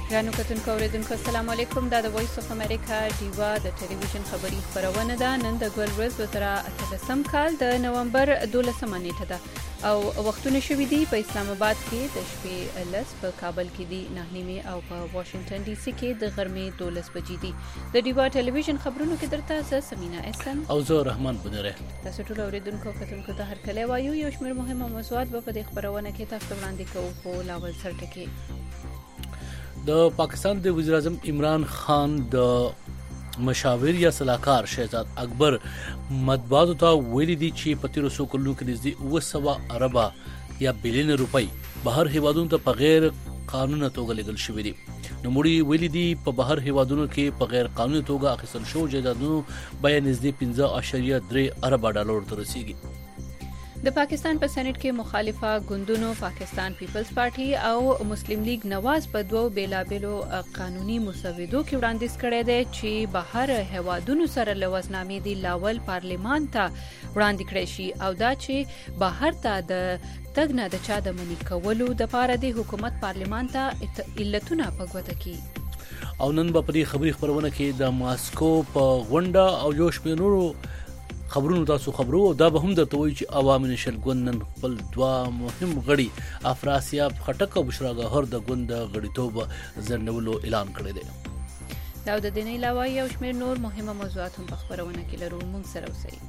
ګرانو کتونکو اوریدونکو السلام علیکم. دا د وایس اف امریکا ډیوا د ټلویزیون خبری خبرونه ده. نن د ګل ورځ 2018 کال د نومبر 12 نیټه ده او وختونه شوي دي په اسلام آباد کې د شپې 10 په کابل کې دي 9 او په واشنگټن ډي سي کې د غرمې 12 بجې دي. د ډیوا ټلویزیون خبرونو کې درته سمینا احسان او زه رحمان بنره. تاسو ټول اوریدونکو کتونکو ته هر کله وایو یو شمېر مهمه موضوعات په دې خبرونه کې تاسو وړاندې کوو. په لاول سره کې د پاکستان د وزیر اعظم عمران خان د مشاور یا صلاحکار شهزاد اکبر مطبوعاتو ته ویلي دي چې په تیرو څو کلونو کې نږدې 200 اربه یا بلین روپۍ بهر هیوادونو ته په غیر قانوني توګه لګل شوې دي. نوموړي ویلي دي په بهر هیوادونو کې په غیر قانوني توګه اخیستل شوی جایدادونو بیه نږدې 15.3 اربه ډالر ته رسیدي. د پاکستان په سېنات کې مخالفه ګوندونو پاکستان پیپلز پارټي او مسلم لیگ نواز په دوو بیلابلو قانوني مسودو کې وړاندیز کړی دی چې بهر هیوادونو سره لوزنامې دی لاول پارلیمان ته وړاندې کړی شي او دا چې بهر ته د تګ نه د چا د منی کولو د پاره د حکومت پارلیمان ته علتونه په ګوته کړي. او نن په دې خبري خبرونه کې د ماسکو په غونډه او یو شمېر نورو خبرونو تاسو خبرو دا به هم درته وایي چې عوامي نشل ګوند نن خپل دوا مهم غړي افراسیاب خټک او بشرا ګهر د ګوند غړیتوب ځنډولو اعلان کړی دی. دا د دې نه علاوه یو شمېر نور مهمه موضوعات هم په خبرونه کې لرو. موږ سره اوسئ.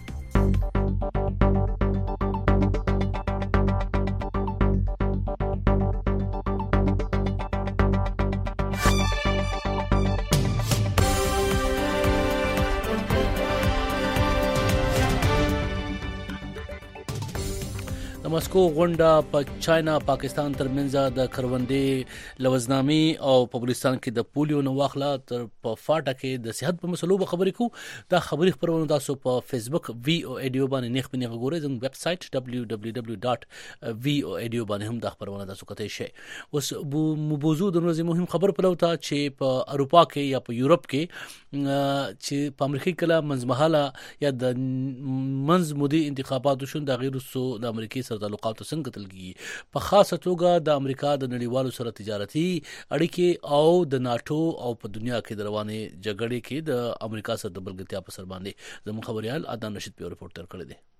د ماسکو غونډه په چاینا پاکستان ترمنځ د کروندې لوزنامې او په بلوچستان کې د پولیو نو واخلا تر په فاټه کې د صحت په مسلو به خبرې کوو. دا خبري خبرونه تاسو په فیسبوک وی او ایډیو باندې نیخ بنه غوړې زموږ ویب سټ www.voedu باندې هم دا خبرونه تاسو کته شي. اوس موضوع د ورځې مهم خبر پلوته چې په اروپا کې یا په یورپ کې چې په امریکا کې منځمهاله یا د منځمودي انتخاباتو شون د غیر سو د امریکای سره تعلقات څنګه تلګي په خاصه توګه د امریکا د نړیوالو سره تجارتي اړیکې او د ناتو او په دنیا کې د روانې جګړې کې د امریکا سره د بلګتیا په سر باندې زموږ خبريال عدنان رشید په رپورټ تر کړی دی.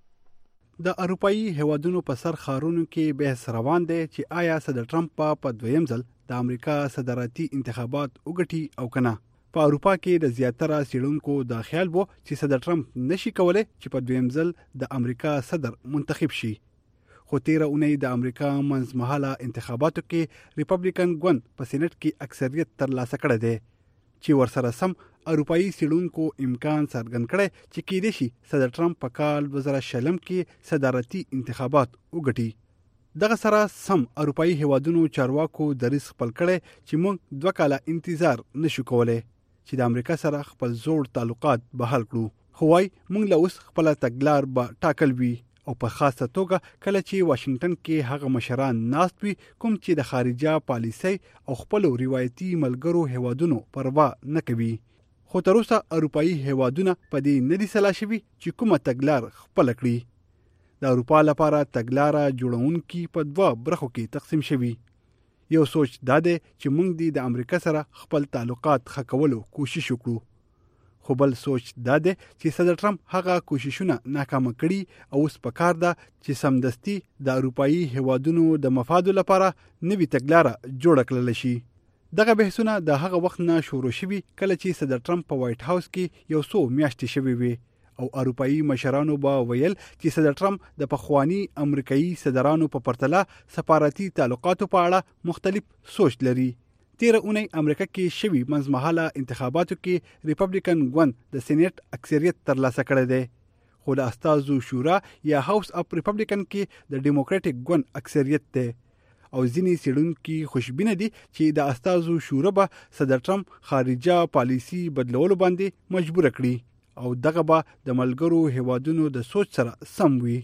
د اروپאי هیوادونو په سر خارونو کې بحث روان دی چې آیا صدر ټرمپ په دویم ځل د امریکا صدارتي انتخابات وګټي او کنه. په اروپا کې د زیاتره سیړونکو د خیال وو چې صدر ټرمپ نشي کولای چې په دویم ځل د امریکا صدر منتخب شي. خو تیره اونۍ د امریکا منځمهاله انتخاباتو کې ریپبلیکن ګوند په سېنات کې اکثریت ترلاسه کړی دی چې ورسره سم اروپאי سیړونکو امکان څرګند کړی چې کېدای شي صدر ټرمپ په کال 2020 کې صدارتي انتخابات وګټي. دغه سره سم اروپאי هیوادونو چارواکو دریځ خپل کړی چې موږ 2 کاله انتظار نشو کولای چې د امریکا سره خپل زوړ تعلقات بحال کړو. خو وايي موږ له اوس خپل تګلار به ټاکل وي او په خاصه توګه کله چې واشنگټن کې هغه مشران ناست وي کوم چې د خارجه پالیسۍ او خپل روایتي ملګرو هیوادونو پروا نه کوي. خو تر اوسه اروپאי هیوادونه په دې نه دي سلا شوي چې کومه تګلار خپل کړي. د اروپا لپاره تګلار جوړونکي په 2 برخو کې تقسیم شوي. یو سوچ دا دی چې موږ د امریکا سره خپل تعلقات ښه کولو کوشش وکړو. خو بل سوچ دا دی چې صدر ټرمپ هغه کوششونه ناکامه کړي او اوس پکار ده چې سمدستي د اروپאי هیوادونو د مفادو لپاره نوي تګلار جوړ کړل شي. دغه بحثونه د هغه وخت نه شروع شوي کله چې صدر ټرمپ په وایټ هاوس کې یو څو میاشتې شوي وي او اروپאי مشرانو به ویل چې صدر ټرمپ د پخوانی امریکایي صدرانو په پرتله سفارتي تعلقاتو په اړه مختلف سوچ لري. تیره اونۍ امریکا کې شوي منځمهاله انتخاباتو کې ریپبلیکن ګوند د سېنات اکثریت ترلاسه کړی دی. خو د استازو شورا یا هاوس اف ریپبلیکن کې د ډیموکراټک ګوند اکثریت دی او ځینې سیړونکي خوشبینه دي چې د استازو شورا به صدر ټرمپ خارجه پالیسی بدلولو باندې مجبور کړي او دغه به د ملګرو هیوادونو د سوچ سره سم وي.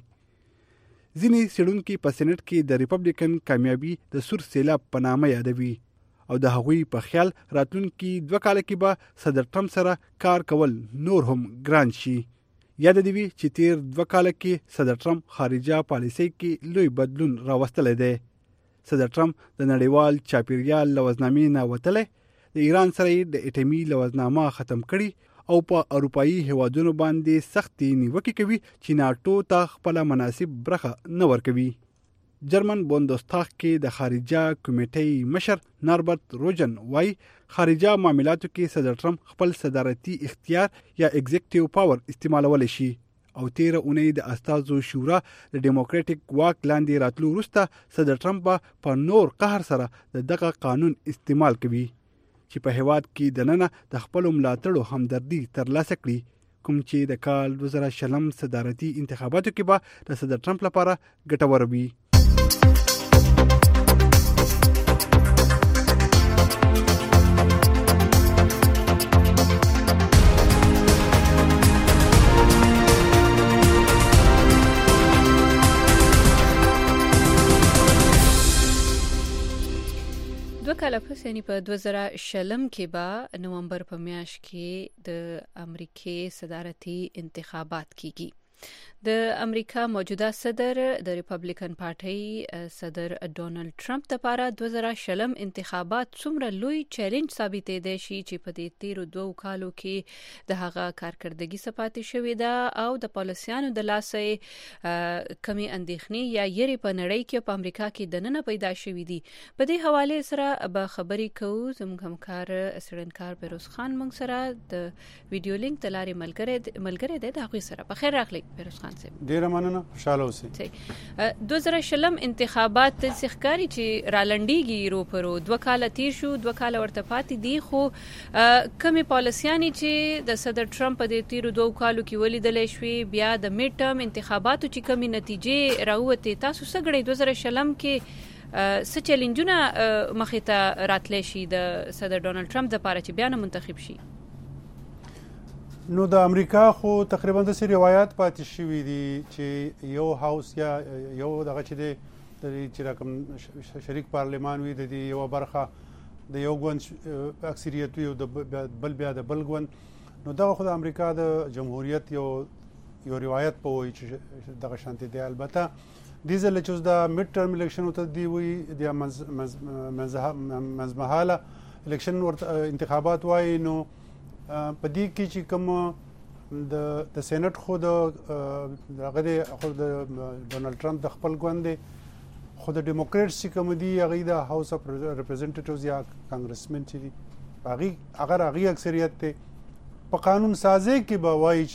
ځینې سیړونکي په سېنات کې د ریپبلیکن کامیابی د سور سیلاب په نامه یادوي او د هغوی په خیال راتلونکي 2 کال کې به صدر ټرمپ سره کار کول نور هم ګران شي. یاد دی چې تیر 2 کال کې صدر ټرمپ خارجه پالیسۍ کې لوی بدلون راوستلی دی. صدر ټرمپ د نړیوال چاپیریال لوزنامې نه وتلی، د ایران سره د اټومي لوزنامه ختم کړي او په اروپאי هیوادونو باندې سختي نیوکې کوي چې ناتو ته خپل مناسب برخه نه ورکوي. جرمن بوندستاغ کې د خارجه کمیټې مشر ناربرت روجن وايي خارجه معاملاتو کې صدر ټرمپ خپل صدارتي اختیار یا ایگزیکټیو پاور استعمالولی شي او 13 اونۍ د استازو شورا د ډیموکراټیک واک لاندې راتلو وروسته صدر ټرمپ په نور قهر سره دغه قانون استعمال کوي چې په هیواد کې دننه د خپل ملاتړو همدردي ترلاسه کړي، کوم چې د کال 2020 صدارتي انتخاباتو کې به د صدر ټرمپ لپاره ګټور وي. کله پس یعنی په 2020 کې به نومبر په میاشت کې د امریکای صدارتي انتخابات کیږي. د امریکا موجوده صدر د ریپبلیکن پارټي صدر ډونالد ټرمپ لپاره 2020 انتخابات څومره لوی چیلنج ثابتې دي چې په دې 13 کالو کې د هغه کارکردګي سپاتې شوې ده او د پالیسیانو د لاسه کمی اندېښنې یا یری په نړۍ کې په امریکا کې دننه پیدا شوې دي. په دې حواله سره به خبرې کوو زموږ همکار سرنکار پیروز خان موږ سره د ویډیو لینک تلاري ملګری دی د هغه سره. بخیر راغلی پیروز خان صاحب. ډیره مننه، خوشاله اوسئ. 2020 انتخابات څخکاري چې رالنډيږي روپرو 2 کال تیر شو، 2 کال ورته پاتې دي، خو کمی پالیسیانی چې د صدر ټرمپ د تیر 2 کالو کې ولیدلې شوې بیا د میډ ټرم انتخاباتو چې کمی نتیجې راوته، تاسو څنګه 2020 کې څه چیلنجونه مخې ته راتلې شي د صدر ډونالد ټرمپ لپاره چې بیا منتخب شي؟ نو د امریکا خو تقریبا د سری روایت پاتې شوې دي چې یو هاوس یا یو دغه چې رقم شریک پارلمان وي د یو برخه د یو ګوند اکثریت وي او د بل بیا د بل ګوند. نو دغه خو د امریکا د جمهوریت یو روایت په وایي چې دغه شانتي دی. البته دې ځل چې د میډ ټرم الیکشن ته دی وي د منځمهاله الیکشن انتخابات وایي. نو په دې کې چې کوم د سېنات خو د ډونالد ټرمپ د خپل ګوند خو د ډیموکریټس چې کوم دي هغه د هاوس اف ریپرزنټیټیوز یا کانګرسمن چې دي هغه اکثریت ته په قانون سازي کې به وایي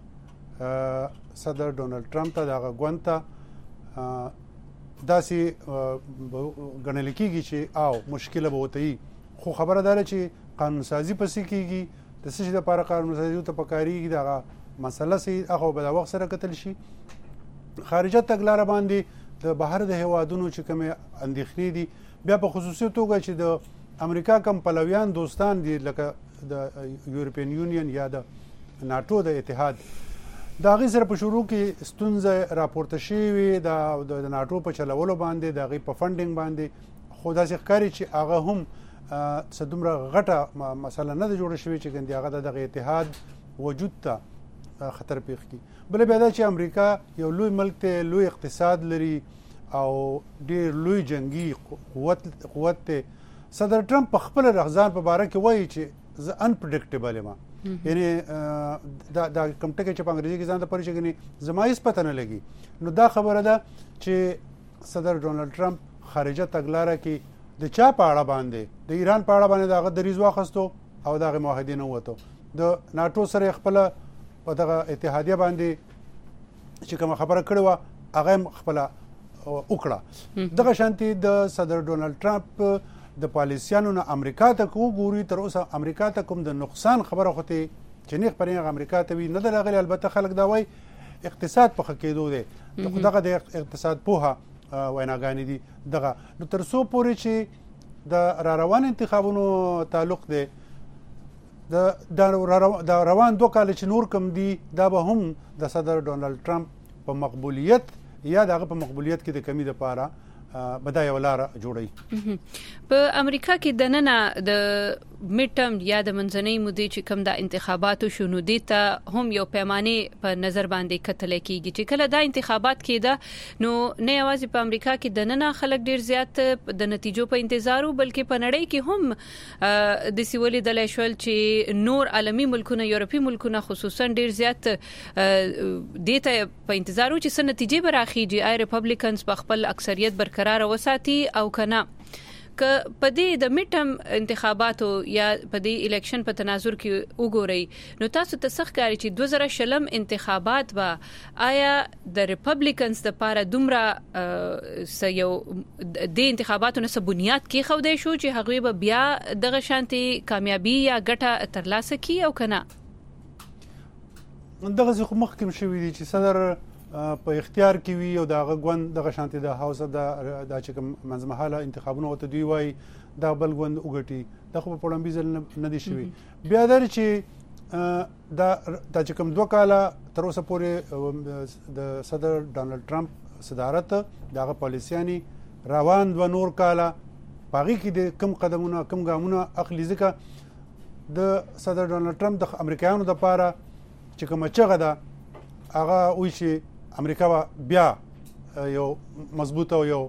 چې صدر ډونالد ټرمپ ته دغه ګوند ته داسې ګڼل کېږي چې او مشکله به وته. خو خبره ده چې قانون سازي پسې کېږي د څه شي لپاره قانون سازي ته پکاريږي دغه مسله سي هغه به د وخت سره کتل شي. خارجه تګلارې باندې د بهر د هیوادونو چې کوم اندېښنې دي بیا په خصوصي توګه چې د امریکا کم پلویان دوستان دي لکه د یورپین یونین یا د ناتو د اتحاد دا غي سره په شروع کې ستونزه راپورته شوې د ناتو په چلولو باندې د غي په فندینګ باندې خو دا ښکاري چې هغه هم څدومره غټه مسله نه جوړه شوې چې ګندې هغه د اتحاد وجود ته خطر پیښ کی. بل بیا دا چې امریکا یو لوی ملک ته لوی اقتصاد لري او ډیر لوی جنگي قوت ته. صدر ټرمپ په خپل رغزان په باره کې وایي چې ز انپریډکټیبل ما یعنی دا کوم ټکی چې په انګریزي کې ځان ته پرې شګني زما هیڅ پته نه لګي. نو دا خبره ده چې صدر ډونالد ټرمپ خارجه تګلارې کې د چا په اړه باندې د ایران په اړه باندې دغه دریځ واخستو او دغه معاهدې نه وته د ناتو سره خپل په دغه اتحادیه باندې چې کوم خبره کړې و هغه خپل وکړه. دغه شانتي د صدر ډونالد ټرمپ د پالیسیانو نه امریکا ته وګوري تر اوسه امریکا ته کوم د نقصان خبره خوته چې نه پرېغه امریکا ته وی نه درغلی. البته خلک دا وایي اقتصاد په خکېدو دی دغه د اقتصاد پوها ویناګانې دي دغه. نو تر څو پورې چې د روان انتخابونو تعلق دی د روان 2 کال چې نور کم دي دا به هم د صدر ډونالد ټرمپ په مقبولیت یا دغه په مقبولیت کې د کمی لپاره بدای ولاره جوړي. په امریکا کې دننه د میډ ټرم یا د منځنۍ مودې چې کوم د انتخاباتو شنو دي ته هم یو پیمانه په نظر باندې کتل کیږي چې کله دا انتخابات کېده نو نه یوازې په امریکا کې د نن خلک ډیر زیات د نتیجو په انتظارو بلکې په نړۍ کې هم د سیولې د لښول چې نور عالمی ملکونه یورپی ملکونه خصوصا ډیر زیات دیته په انتظارو چې څه نتیجې براخیږي آی ریپبلیکنز په خپل اکثریت برقرار وساتي او کنه که په دې د میډ ټرم انتخاباتو یا په دې الیکشن په تناظر کې وګورئ نو تاسو ته څه ښکاري چې 2020 انتخابات به آیا د ریپبلیکنز لپاره دومره یو د انتخاباتو نه بنیاد کې خوده شو چې هغوی به بیا دغه شانتي کامیابی یا ګټه ترلاسه کړي او کنه دغه ځکه مخکې شوی دی چې صدر په اختیار کې وي او دغه غوند دغه شانتي د هاوس د چې کوم منځمهاله انتخابونه وته دی وای دا بل غوند وګټي د خو په وړاندې ځل نه دي شوی بیا در چې دا چې کوم 2 کاله تر اوسه پورې د صدر ډانلډ ټرمپ صدارت دغه پالیسياني روان و نور کاله باغی کې د کم قدمونه کم ګامونه اخلي ځکه د صدر ډانلډ ټرمپ د امریکایانو د لپاره چې کوم چغه ده هغه وی چې امریکا بیا یو مضبوط او یو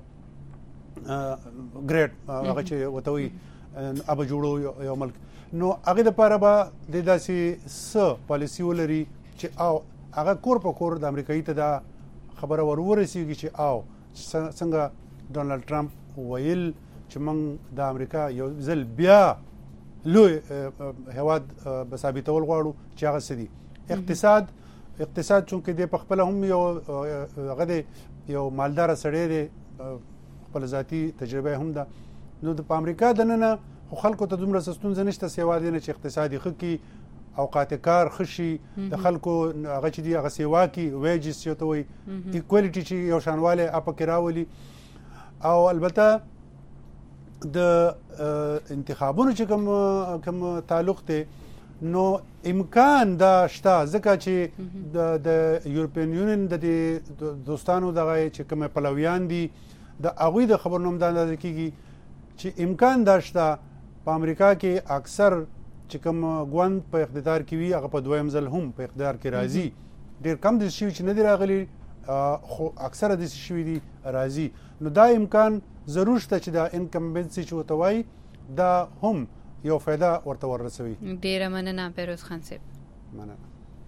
ګریټ هغه چې وتوي اب جوړو یو ملک نو هغه د لپاره به د داسې س پالیسی ولري چې او هغه کور په کور د امریکایي ته دا خبره ورسیږي چې او څنګه ډونالد ټرمپ ویل چې موږ د امریکا یو ځل بیا لوی هواد به ثابتول غواړو چې هغه سدي اقتصاد چونکه د په خپل هم یو غده یو مالدار سړی دی خپل ذاتی تجربه هم ده نو د امریکا د نن خلکو ته دومره ستونزه نشته سیوا دي چې اقتصادي خکې اوقات کار خشي د خلکو هغه چې دی هغه سیوا کې ویجز یو ته وي ایکوالټي چې یو شانواله اپ کې راولي او البته د انتخابونو چې کوم تعلق ته نو امکان دا شته ځکه چې د یورپین یونین د دوستانو دغه چې کوم پلویان دي د هغوی د خبرنامه د اندازه کیږي چې امکان دا شته په امریکا کې اکثر چې کوم غوند په اقتدار کې وي هغه په دویم ځل هم په اقتدار کې راځي ډیر کم د شي چې نه دی راغلي خو اکثره د شي دي راځي نو دا امکان ضرور شته چې دا انکمبنسي چې وتوي دا هم یو فایده ورته ورسوي ډیره مننه پیروز خان صاحب مننه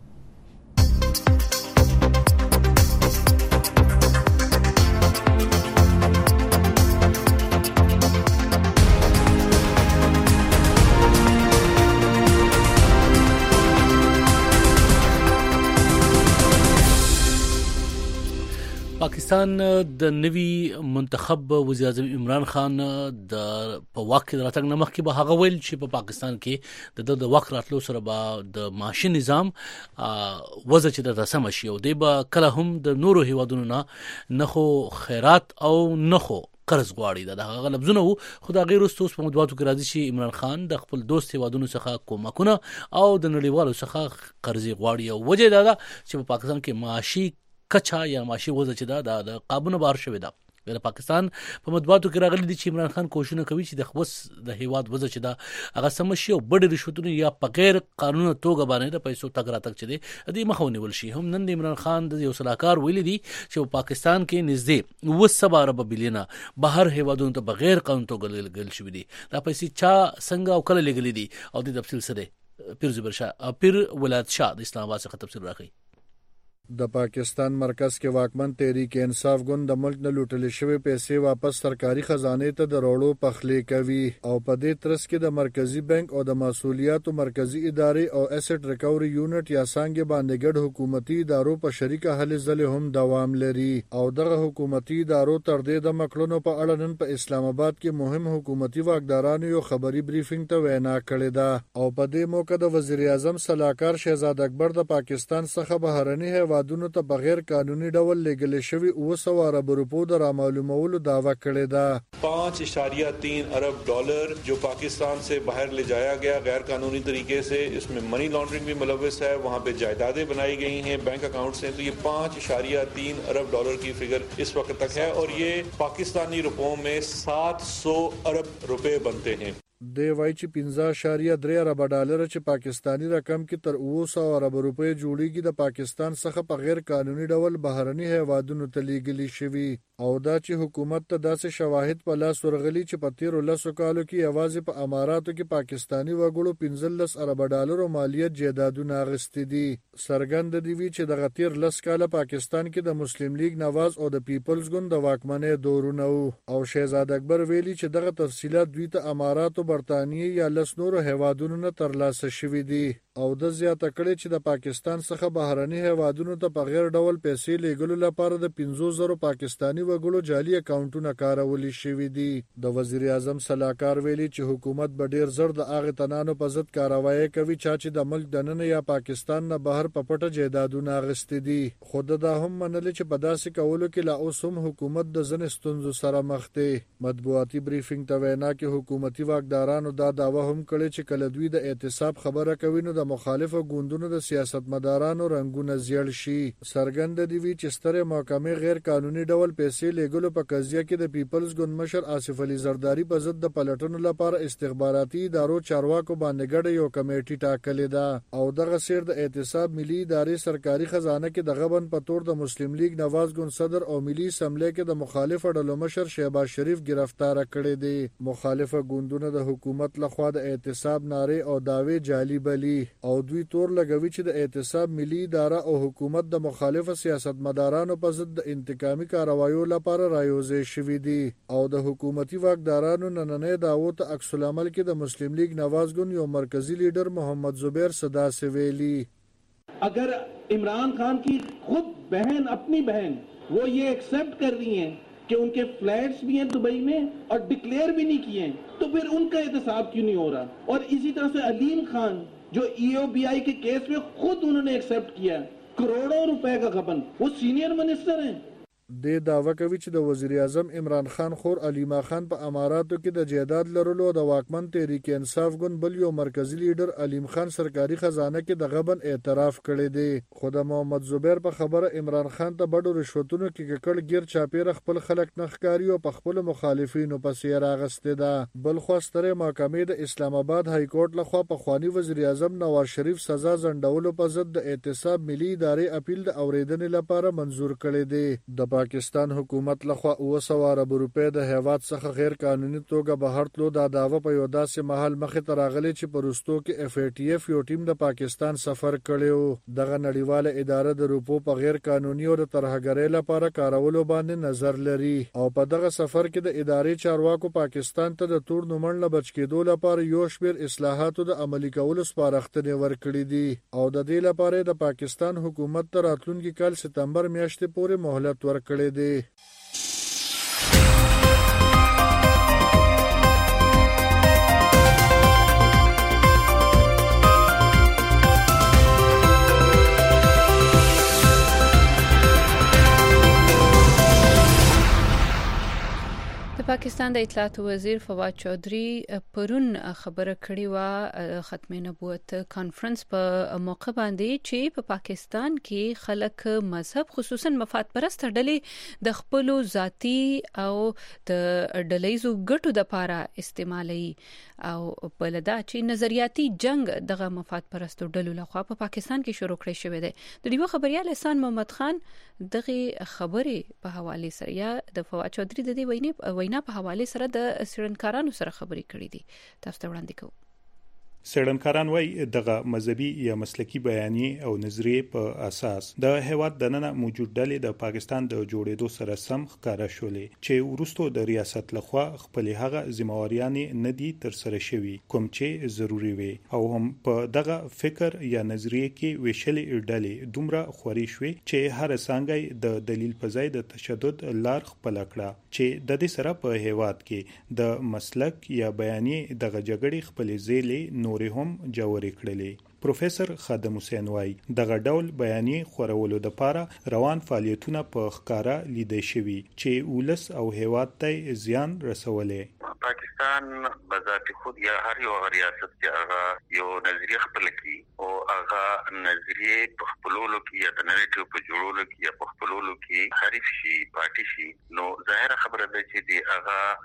پاکستان د نوي منتخب وزیر اعظم عمران خان د په واک د راتګ نمخ کې به هغه ویل چې په پاکستان کې د واک راتلو سره به د معاشي نظام وضع چې د رسم شي او د به کله هم د نورو هیوادونو نه خو خیرات او نه خو قرض غواړي دا هغه لفظونه وو خو دا غیر اوس په مطبوعاتو کې راځي چې عمران خان د خپل دوست هیوادونو څخه کومکونه او د نړیوالو څخه قرض غواړي او وجه دا ده چې په پاکستان کې معاشي کچا یا معاشي وضع چې دا د قابونه بار شوی دا د پاکستان په مطبوعاتو کې راغلي دي چې عمران خان کوښښونه کوي چې د خپل د هیواد وضع چې دا هغه سمشي او بډې رشوتونه یا په غیر قانوني توګه باندې د پیسو تګ راتګ چې دی مخاوني ول شي هم نن د عمران خان د یو صلاحکار ویلي دي چې په پاکستان کې نږدې 9 ارب بلینه بهر هیوادونو ته بغیر قانون توګه لګل شوی دي دا پیسې چا څنګه او کله لګلې دي او د تفصیل سره پیر زبر شاه پیر ولایت شاه د اسلام آباد څخه تفصیل راکړي د پاکستان مرکز کې واکمن تحریک انصاف ګوند د ملک نه لوټل شوی پیسې واپس سرکاري خزانه ته دروړو پخلې کوي او په دې ترڅ کې د مرکزی بانک او د مسولیتو مرکزی ادارې او اسټ ریکوري یونټ یا څنګه باندې ګډ حکومتي ادارو په شریکه هلې ځلې هم دوام لري او دغه حکومتي ادارو تر دې د مکړونو په اړه نن په اسلام آباد کې مهم حکومتي واکدارانو یو خبري بریفینګ ته وینا کړې ده او په دې موقع د وزیر اعظم صلاحکار شهزاد اکبر د پاکستان څخه بهرني هیوادونو ته بغیر قانوني ډول لګل شوی 200 ارب روپو د معلومولو دعوه کړې ده 5.3 अरब डॉलर जो पाकिस्तान से बाहर ले जाया गया गैर कानूनी तरीके से इसमें मनी लॉन्ड्रिंग भी मुलव्वस है वहाँ पे जायदादें बनाई गई हैं बैंक अकाउंट से तो ये 5.3 अरब डॉलर की फिगर इस वक्त तक है और ये पाकिस्तानी रुपयों में 700 अरब रुपए बनते हैं دی وایي چې 15.3 ارب ډالر چې پاکستانی رقم کې تر 200 ارب روپۍ جوړیږي د پاکستان څخه په غیر قانوني ډول بهرني هیوادونو ته لیږلي شوي او دا چې حکومت ته داسې شواهد په لاس ورغلي چې په تیرو 10 کالو کې یوازې په اماراتو کې پاکستانی وګړو 15 ارب ډالر مالیت جیدادونه اخیستي دي. څرګند دی چې د غتیر 10 کاله پاکستان کې د مسلم لیگ نواز او د پیپلز ګوند د واکمنۍ دورونه او شهزاد اکبر ویلي چې دغه تفصيلات دوی ته اماراتو برتانیې یا لس نورو هیوادونو نه ترلاسه شوي دي او د زیاته کړي چې د پاکستان څخه بهرني هیوادونو ته په غیر ډول پیسې لیږلو لپاره د 15,000 پاکستانی وګړو جعلي اکاونټونه کارولي شوي دي. د وزیر اعظم صلاحکار ویلي چې حکومت به ډیر زر د هغه تنانو په ضد کاروایی کوي چې د ملک دننه یا پاکستان نه بهر په پټه جیدادونه اخیستي دي. خود دا هم منل چې په داسې کولو کې لا اوس هم حکومت د ځنې ستونزو سره مخ دی. مطبوعاتي بریفینګ ته وینا کې حکومتي واکدارانو دا دعوه هم کړې چې کله دوی د اعتصاب خبره کوي نو د مخالفو ګوندونو د سیاستمدارانو رنګونه زیړ شي. څرګند دی چې ستره محکمې غیر قانوني ډول پیسې لیږلو په قضیه کې د پیپلز ګوند مشر آصف علي زرداری په ضد د پلټنو لپاره استخباراتي ادارو چارواکو باندې ګډه یو کمیټه ټاکلې ده او دغه سیر د اعتصاب ملي ادارې سرکاري خزانه کې د غبن په تور د مسلم لیگ نواز ګوند صدر او ملي اسمبلی کې د مخالف ډلو مشر شهباز شریف گرفتار کړي دي. مخالف ګوندونه د حکومت لخوا د اعتصاب ناره او داوی جعلي بلی او دوی تور لګوي چې د اعتصاب ملي اداره او حکومت د مخالف سیاستمدارانو په ضد د انتقامي کاروایو لپاره رايوځي شوي دي او د حکومتي واکدارانو نننې دعوو ته عکس العمل کې د مسلم لیگ نواز ګوند یو مرکزی لیډر محمد زبیر صدا سویلی اگر عمران خان کی خود بہن اپنی بہن وہ یہ ایکسپٹ کر رہی ہیں کہ ان کے فلیٹس بھی ہیں دبئی میں اور ڈکلیئر بھی نہیں کیے ہیں تو پھر ان کا احتساب کیوں نہیں ہو رہا. اور اسی طرح سے علیم خان جو EOBI کے کیس میں خود انہوں نے ایکسپٹ کیا کروڑوں روپے کا غبن, وہ سینئر منسٹر ہیں. د داوا کوي چې د وزیر اعظم عمران خان خور علیما خان په اماراتو کې د جیداد لرلو د واکمن تحریک انصاف ګوند بل یو مرکزی لیډر علیم خان سرکاري خزانه کې د غبن اعتراف کړی دی. خود محمد زبیر په خبره عمران خان ته بډو رشوتونو کې ککړ گیر چاپیر خپل خلک نخکاری او په خپل مخالفینو پسې راغسته ده. بل خو ستره محکمې د اسلام آباد های کورټ لخوا په خوانی وزیر اعظم نواز شریف سزا زندولو په ضد د اعتصاب ملي ادارې اپیل د اوریدنې لپاره منزور کړی دی. د پاکستان حکومت لخوا 200 ارب روپۍ د هیواد څخه غیر قانوني توګه بهر تلو دا داوا په یو داسې محل مخې ته راغلی چې په وروستو کې FATF یو ټیم د پاکستان سفر کړی. دغه نړیواله اداره د روپو په غیر قانوني او د ترهګرۍ لپاره کارولو باندې نظر لري او په دغه سفر کې د ادارې چارواکو پاکستان ته د تور نومړ نه بچ کېدو لپاره یو شمېر اصلاحاتو د عملي کولو سپارښتنې ورکړي دي او د دې لپاره د پاکستان حکومت ته راتلونکي کال سپتمبر میاشتې پورې مهلت ورکړي دی. پاکستان د اطلاعات وزیر فواد چودھری پرون خبره کړې و ختم نبوت کانفرنس په موقع باندې چې په پاکستان کې خلک مذهب خصوصا مفاد پرست ډلې د خپل ذاتی او د ډلېزو ګټو د لپاره استعمالي او بلدا چې نظریاتي جنگ دغه مفاد پرستو ډلو لخوا په پاکستان کې شروع کړی شوی دی. د دیو خبريال احسان محمد خان دغه خبرې په حواله سره یا د فواد چودھری د دې وینا په حواله سره د سړنکارانو سره خبرې کړې دي. تاسو ته وړاندې کوم. سړنکاران وای دغه مذهبي یا مسلکی بیانیه او نظریه په اساس د هیواد دننه موجود ډلې د پاکستان د جوړېدو سره سم ښکارا شولې چې ورستو د ریاست لخوا خپل هغه ذمہواریانې ندي تر سره شوي کوم چې ضروری وي او هم په دغه فکر یا نظریه کې ویشلې ډلې دومره خوري شوي چې هر څنګه د دلیل په ځای د تشدد لار خپل کړه چې د دې سره په هیواد کې د مسلک یا بیانیه دغه جګړې خپل زیلې نورې هم جوړې کړلې. پروفیسور خادم حسین وای دغه ډول بیانیه خورولو د لپاره روان فعالیتونه په ښکارا لیدل شوي چې ولس او هیواد ته زیان رسولې. پاکستان بذات خود یا هر یو ریاست کې هغه یو نظریه خپل کی او هغه نظریه په خپلولو کې یا د نریټیو په جوړولو کې یا په خپلولو کې حریف شي پاتې شي نو ظاهر خبره ده چې دی هغه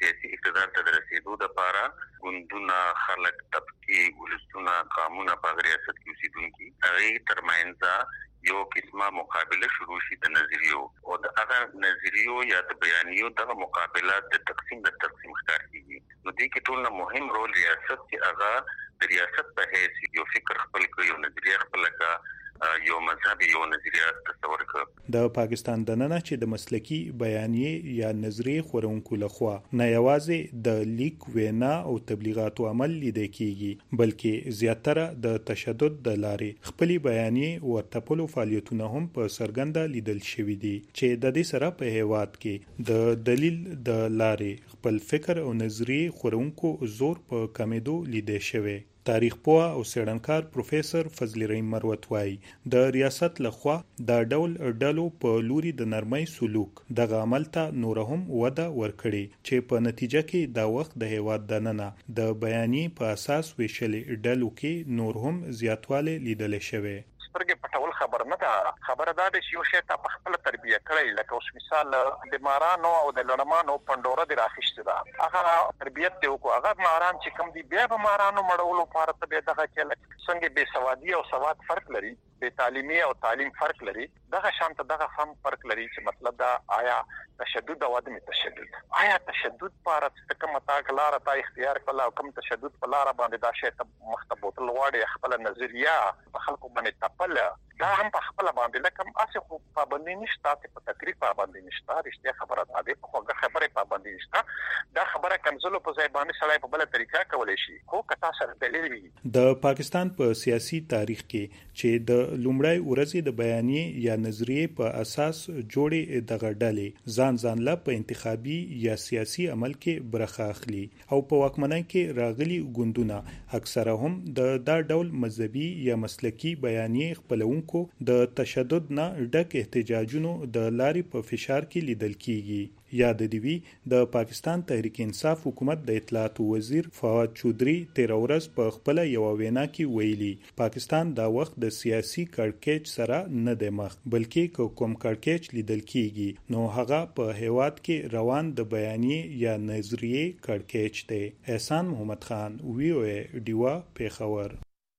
سیاسي اقتدار ته رسیدو لپاره ګوندونه خلک طبقه ولستونه قانون په ریاست کې اوسیدونکي هغه ترمنځ یو قسمه مقابله شروع شي د نظریو او د هغه نظریو یا د بیانیو د مقابلات د تقسیم ښکار کیږي. نو دې کې ټول مهم رول ریاست کې هغه د ریاست په حیث یو فکر خپل کوي او نظریه خپل کا یو مذهبي یو نظریه تصور کړ. د پاکستان دننه چې د مسلکی بیانیه یا نظریه خورونکو لخوا نه یوازې د لیک وینا او تبلیغاتو عمل لیدل کیږي بلکې زیاتره د تشدد د لارې خپل بیانیه او تپلو فعالیتونه هم په سرګنده لیدل شوې دي چې د دې سره په هیواد کې د دلیل د لارې خپل فکر او نظریه خورونکو زور په کمیدو لیدل شوی. تاریخ پوه او څېړنکار پروفیسور فضل رحیم مروت وايي د ریاست لخوا د ډول ډلو په لوري د نرمۍ سلوک دغه عمل ته نور هم وده ورکړي چې په نتیجه کې دا وخت د هیواد دننه د بیانیه په اساس ویشلې ډلو کې نور هم زیاتوالی لیدل شوی. سترګې پټول خبر نه ده. خبره ده چې یو شی ته په خپل تربیه کړی لکه اوس مثال د مارانو او د لړمانو پندوره دی راخښته ده هغه تربیت دی وکړه هغه ماران چې کم دی بیا به مارانو مړولو لپاره ته به دغه کې څنګه به سوادي او سواد فرق لري به تعلیمي او تعلیم فرق لري دغه شانت دغه فهم فرق لري چې مطلب دا آیا تشدد او عدم تشدد آیا تشدد پر کوم تاګلار ته اختیار کړل او کوم تشدد په لار باندې دا شی ته مختبوت لوړ خپل نظریه په خلکو باندې تپل دا هم په خپل باندې لکه اسه خو پابندي نشته په تقریر پابندي نشته رښتیا خبره ده په هغه خبره پابندي نشته دا خبره کنزلو په ځای باندې سړی په بل طریقه کولای شي خو کتا سره دلیل وي. د پاکستان په سیاسي تاریخ کې چې د لومړی ورځې د بیانیه یا نظریه په اساس جوړې دغه ډلې ځان لا په انتخابي یا سیاسي عمل کې برخه اخلي او په واکمنۍ کې راغلي ګوندونه اکثره هم د دا ډول مذهبي یا مسلکی بیانیه خپلونکو د تشدد نه ډک احتجاجونو د لارې په فشار کې لیدل کیږي. یاد دی وی د پاکستان تحریک انصاف حکومت د اطلاعات وزیر فواد چودري 13 ورځ په خپل یو وینا کې ویلي پاکستان دا وخت د سیاسي کړکېچ سره نه دی مخ بلکې کوم کړکېچ لیدل کیږي نو هغه په هیواد کې روان د بیانیه یا نظریه کړکېچ دی. احسان محمد خان وی او ډیوا پیښور.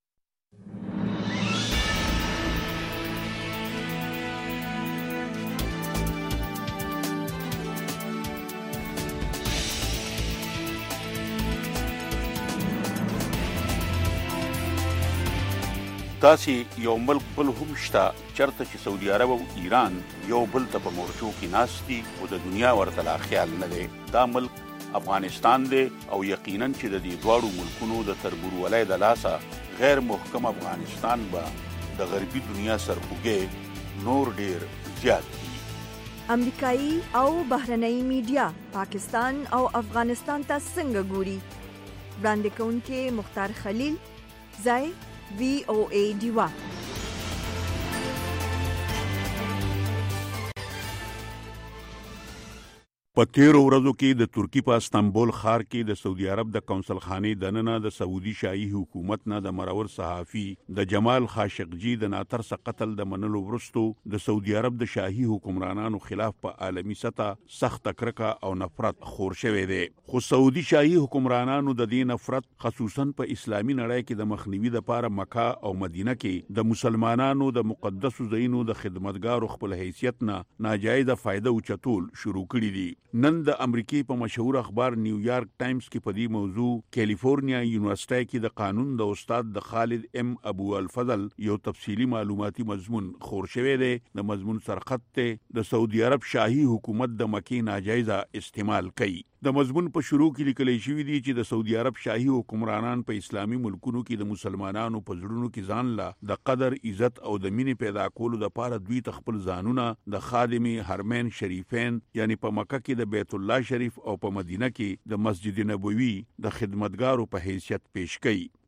تاسې یو ملک بل هم شته چرته چې سعودي عرب او ایران یو بل ته په مورچو کې ناستي او د دنیا ورته لا خیال نه دی. دا ملک افغانستان دی او یقینا چې د دې دواړو ملکونو د تربورولۍ د لاسه غیر محکم افغانستان به د غربي دنیا سرخوږی نور ډیر زیات دي. امریکایي او بهرنۍ میډیا پاکستان او افغانستان ته څنګه ګوري؟ وړاندې کوونکي مختار خلیل ځای VOA ډیوا. په تیرو ورځو کې د ترکی په استانبول ښار کې د سعودي عرب د کونسل خانې دننه د سعودي شاهي حکومت نه د مرور صحافي د جمال خاشقجي د ناترس قتل د منلو وروسته د سعودي عرب د شاهي حکمرانانو خلاف په عالمي سطح سخت کرکه او نفرت خور شوې ده. خو سعودي شاهي حکمرانانو د دې نفرت خصوصا په اسلامي نړۍ کې د مخنیوي لپاره مکه او مدینه کې د مسلمانانو د مقدسو ځایونو د خدمتګارو خپل حیثیت نه ناجایز فائدہ اوچتول شروع کړي دي. نن د امریکای په مشهور اخبار نیویارک ټایمز کې په دې موضوع کیلیفورنیا یونیورسيټي کې د قانون د استاد د خالد ام ابو الفضل یو تفصیلی معلوماتي مضمون خور شوی دی. د مضمون سرخط ته د سعودي عرب شاهي حکومت د مکی ناجایز استعمال کوي. د مضمون په شروع کې لیکل شوی دی چې د سعودي عرب شاهي حکمرانان په اسلامي ملکونو کې د مسلمانانو په زړونو کې ځان لا د قدر عزت او د مینې پیدا کولو لپاره دوی خپل ځانونه د خادمي حرمین شریفین یعنی په مکه کې د بیت الله شریف او په مدینه کې د مسجد نبوي د خدمتګارو په حیثیت پیش کړي.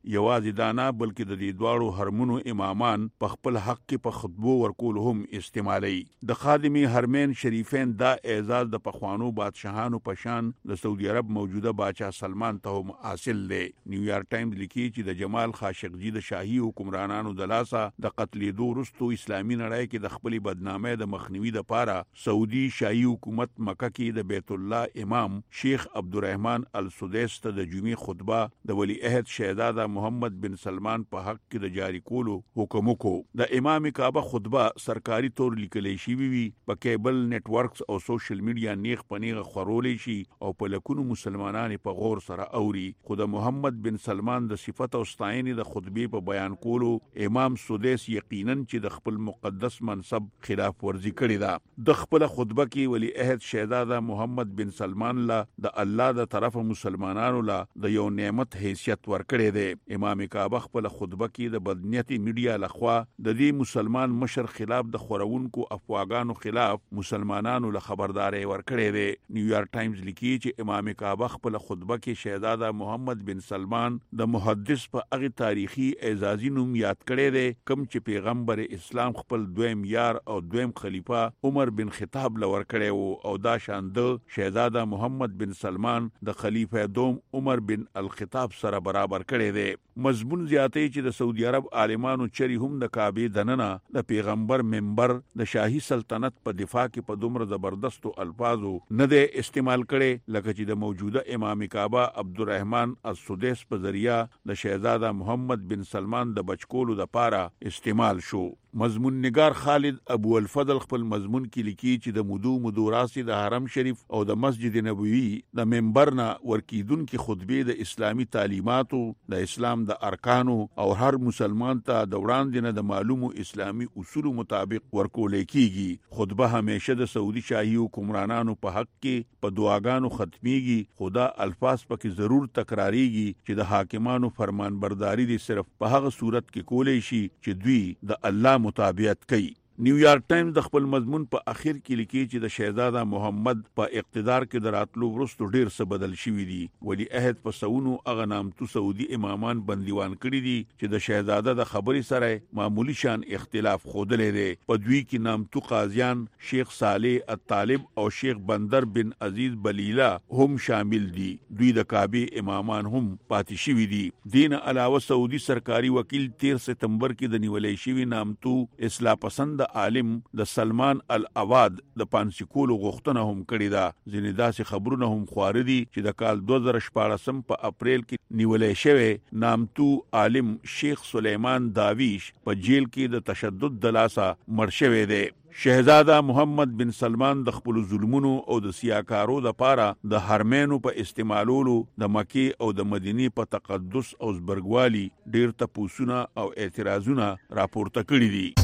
یوازې دانا بلکې د دې دواړو حرمونو امامان په خپل حق کې په خطبو ورکول هم استعمالي. د خادم حرمین شریفین دا اعزاز د پخوانو بادشاهانو په شان د سعودي عرب موجوده بادشاہ سلمان ته هم حاصل دی. نیویارک ټایمز لیکي چې د جمال خاشقجي د شاهي حکمرانانو د لاسه د قتلېدو وروسته اسلامي نړۍ کې د خپل بدنامۍ د مخنیوي لپاره سعودي شاهي حکومت مکه کې د بیت الله امام شیخ عبدالرحمن السدیس ته د جمعې خطبه د ولی عہد شهزاده محمد بن سلمان په حق کې د جاری کولو حکم وکړو. د امام کعبه خطبه سرکاري تور لیکلې شوې وي، په کیبل نت ورکس او سوشل میډیا نیغ پنیغه خورولې شي او په لکونو مسلمانان په غور سره اوري. خو د محمد بن سلمان د صفت او ستاینې د خطبې په بیان کولو امام سدیس یقینا چې د خپل مقدس منصب خلاف ورزي کړې ده. د خپل خطبه کې ولی عہد شهزاده محمد بن سلمان لا د الله د طرفه مسلمانانو لا د یو نعمت حیثیت ورکړي دی. امام کعبه خپل خطبه کې د بدنیتی میډیا لخوا د دې مسلمان مشر خلاف د خورونکو افواګانو خلاف مسلمانانو له خبرداري ورکړي دی. نیویارک ټایمز لیکي چې امام کعبه خپل خطبه کې شهزاده محمد بن سلمان د محدث په هغه تاریخي اعزازي نوم یاد کړي دی کوم چې پیغمبر اسلام خپل دویم یار او دویم خلیفہ عمر بن خطاب لور کړي او دا شان د شهزاده محمد بن سلمان د خلیفہ دوم عمر بن الخطاب سره برابر کړي دی. مضمون زیاتې چې د سعودي عرب عالمانو چری هم د کعبه دننه د پیغمبر منبر د شاهي سلطنت په دفاع کې په دومره زبردستو الفاظو نه دی استعمال کړي لکه چې د موجوده امام کعبه عبدالرحمن السدیس په ذریعہ د شهزاده محمد بن سلمان د بچکولو د پاره استعمال شو. مضمون نگار خالد ابو الفضل خپل مضمون کې لیکي چې د مدو راسي د حرم شریف او د مسجد نبوي د منبرنا ورکیدون کې خطبه د اسلامی تعلیماتو د اسلام د ارکانو او هر مسلمان ته د وړاندې د معلومو اسلامی اصول مطابق ورکول کیږي. خطبه همیشه د سعودي شاهي حکمرانانو په حق کې په دعاګانو ختميږي. خدا الفاظ پکې ضرور تکراریږي چې د حاکمانو فرمانبرداري دي صرف په هغه صورت کې کولای شي چې دوی د الله مطابقت کوي. نیویارک ټایمز د خپل مضمون په اخر کې لیکي چې د شهزاده محمد په اقتدار کې د راتلو وروسته ډیر څه بدل شوي دي. ولی عہد په سونو هغه نامتو سعودي امامان بندیوان کړي دي چې د شهزاده د خبرې سره معمولی شان اختلاف خوده دی. په دوی کې نامتو قاضیان شیخ صالح الطالب او شیخ بندر بن عزیز بلیلا هم شامل دي. دوی د کعبه امامان هم پاتې شوي دي. دین علاوه سعودي سرکاري وکیل 13 سپتمبر کې د نیولې شوی نامتو اصلاح پسند عالم د سلمان الاواد د پانسیکولو غوښتنه هم کړې ده. ځینې داسې خبرونه هم خواره دي چې د کال 2014 په اپریل کې نیولې شوی نامتو عالم شیخ سلیمان داویش په جیل کې د تشدد د لاسه مړ شوی دی. شهزاده محمد بن سلمان د خپل ظلمونو او د سیاکارو د پاره د حرمینو په استعمالولو د مکی او د مدینه په تقدس او زبرګوالي ډیر تپوسونه او اعتراضونه راپورته کړي دي.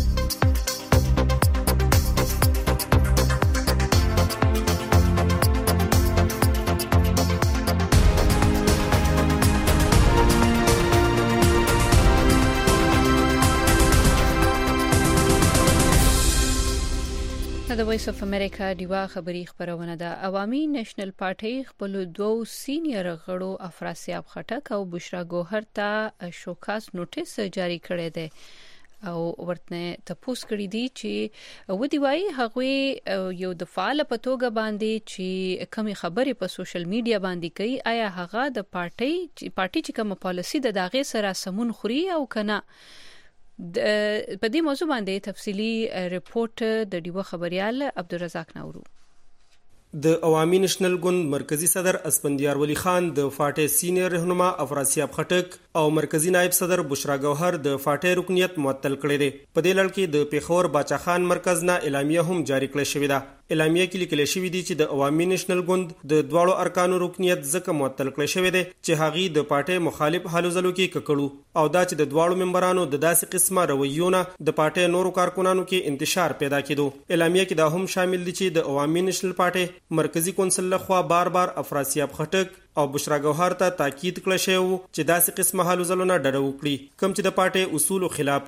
د وایس اف امریکا دیوا خبری خبرونه ده. عوامي نېشنل پارټي خپل دوه سینیئر غړو افراسیاب خټک او بشرا ګوهر ته شوکاس نوټیس جاری کړی دی او ورته تپوس کړی دی چې ودی وای هغه یو د فعال په توګه باندې چې کمی خبرې په سوشل میډیا باندې کوي، آیا هغه د پارټي چې کوم پالیسی د داغه سره سمون خوري او کنه. په دې موضوع باندې تفصیلی ریپورت د دیو خبريال عبدالرزاق نورو. د عوامي نېشنل ګوند مرکزی صدر اسپندیار ولی خان د فاټه سینیئر رهنما افراسیاب خټک او مرکزی نائب صدر بشرا گوهر د فاټه رکنیت معطل کړي دي. په دې لړ کې د پیښور باچا خان مرکز نه اعلامیه هم جاری کړې شوې ده. اعلامیه کې لیکل شوی دی چې د عوامي نېشنل ګوند د دواړو ارکانو رکنیت ځکه معطل کړي شوی دی چې هغه د پارټي مخالف حالو ځلو کې ککړو او دا چې د دواړو ممبرانو د داسې قسمه رویونه د پارټي نورو کارکونانو کې انتشار پیدا کېدو. اعلامیه کې دا هم شامل دي چې د عوامي نېشنل پارټي مرکزی کونسل لخوا بار افراسیاب خټک او بشرا گوهر ته تاکید کړی شو چې داسې قسمه حالو ځلونه ډډه وکړي کوم چې د پارټي اصولو خلاف دي.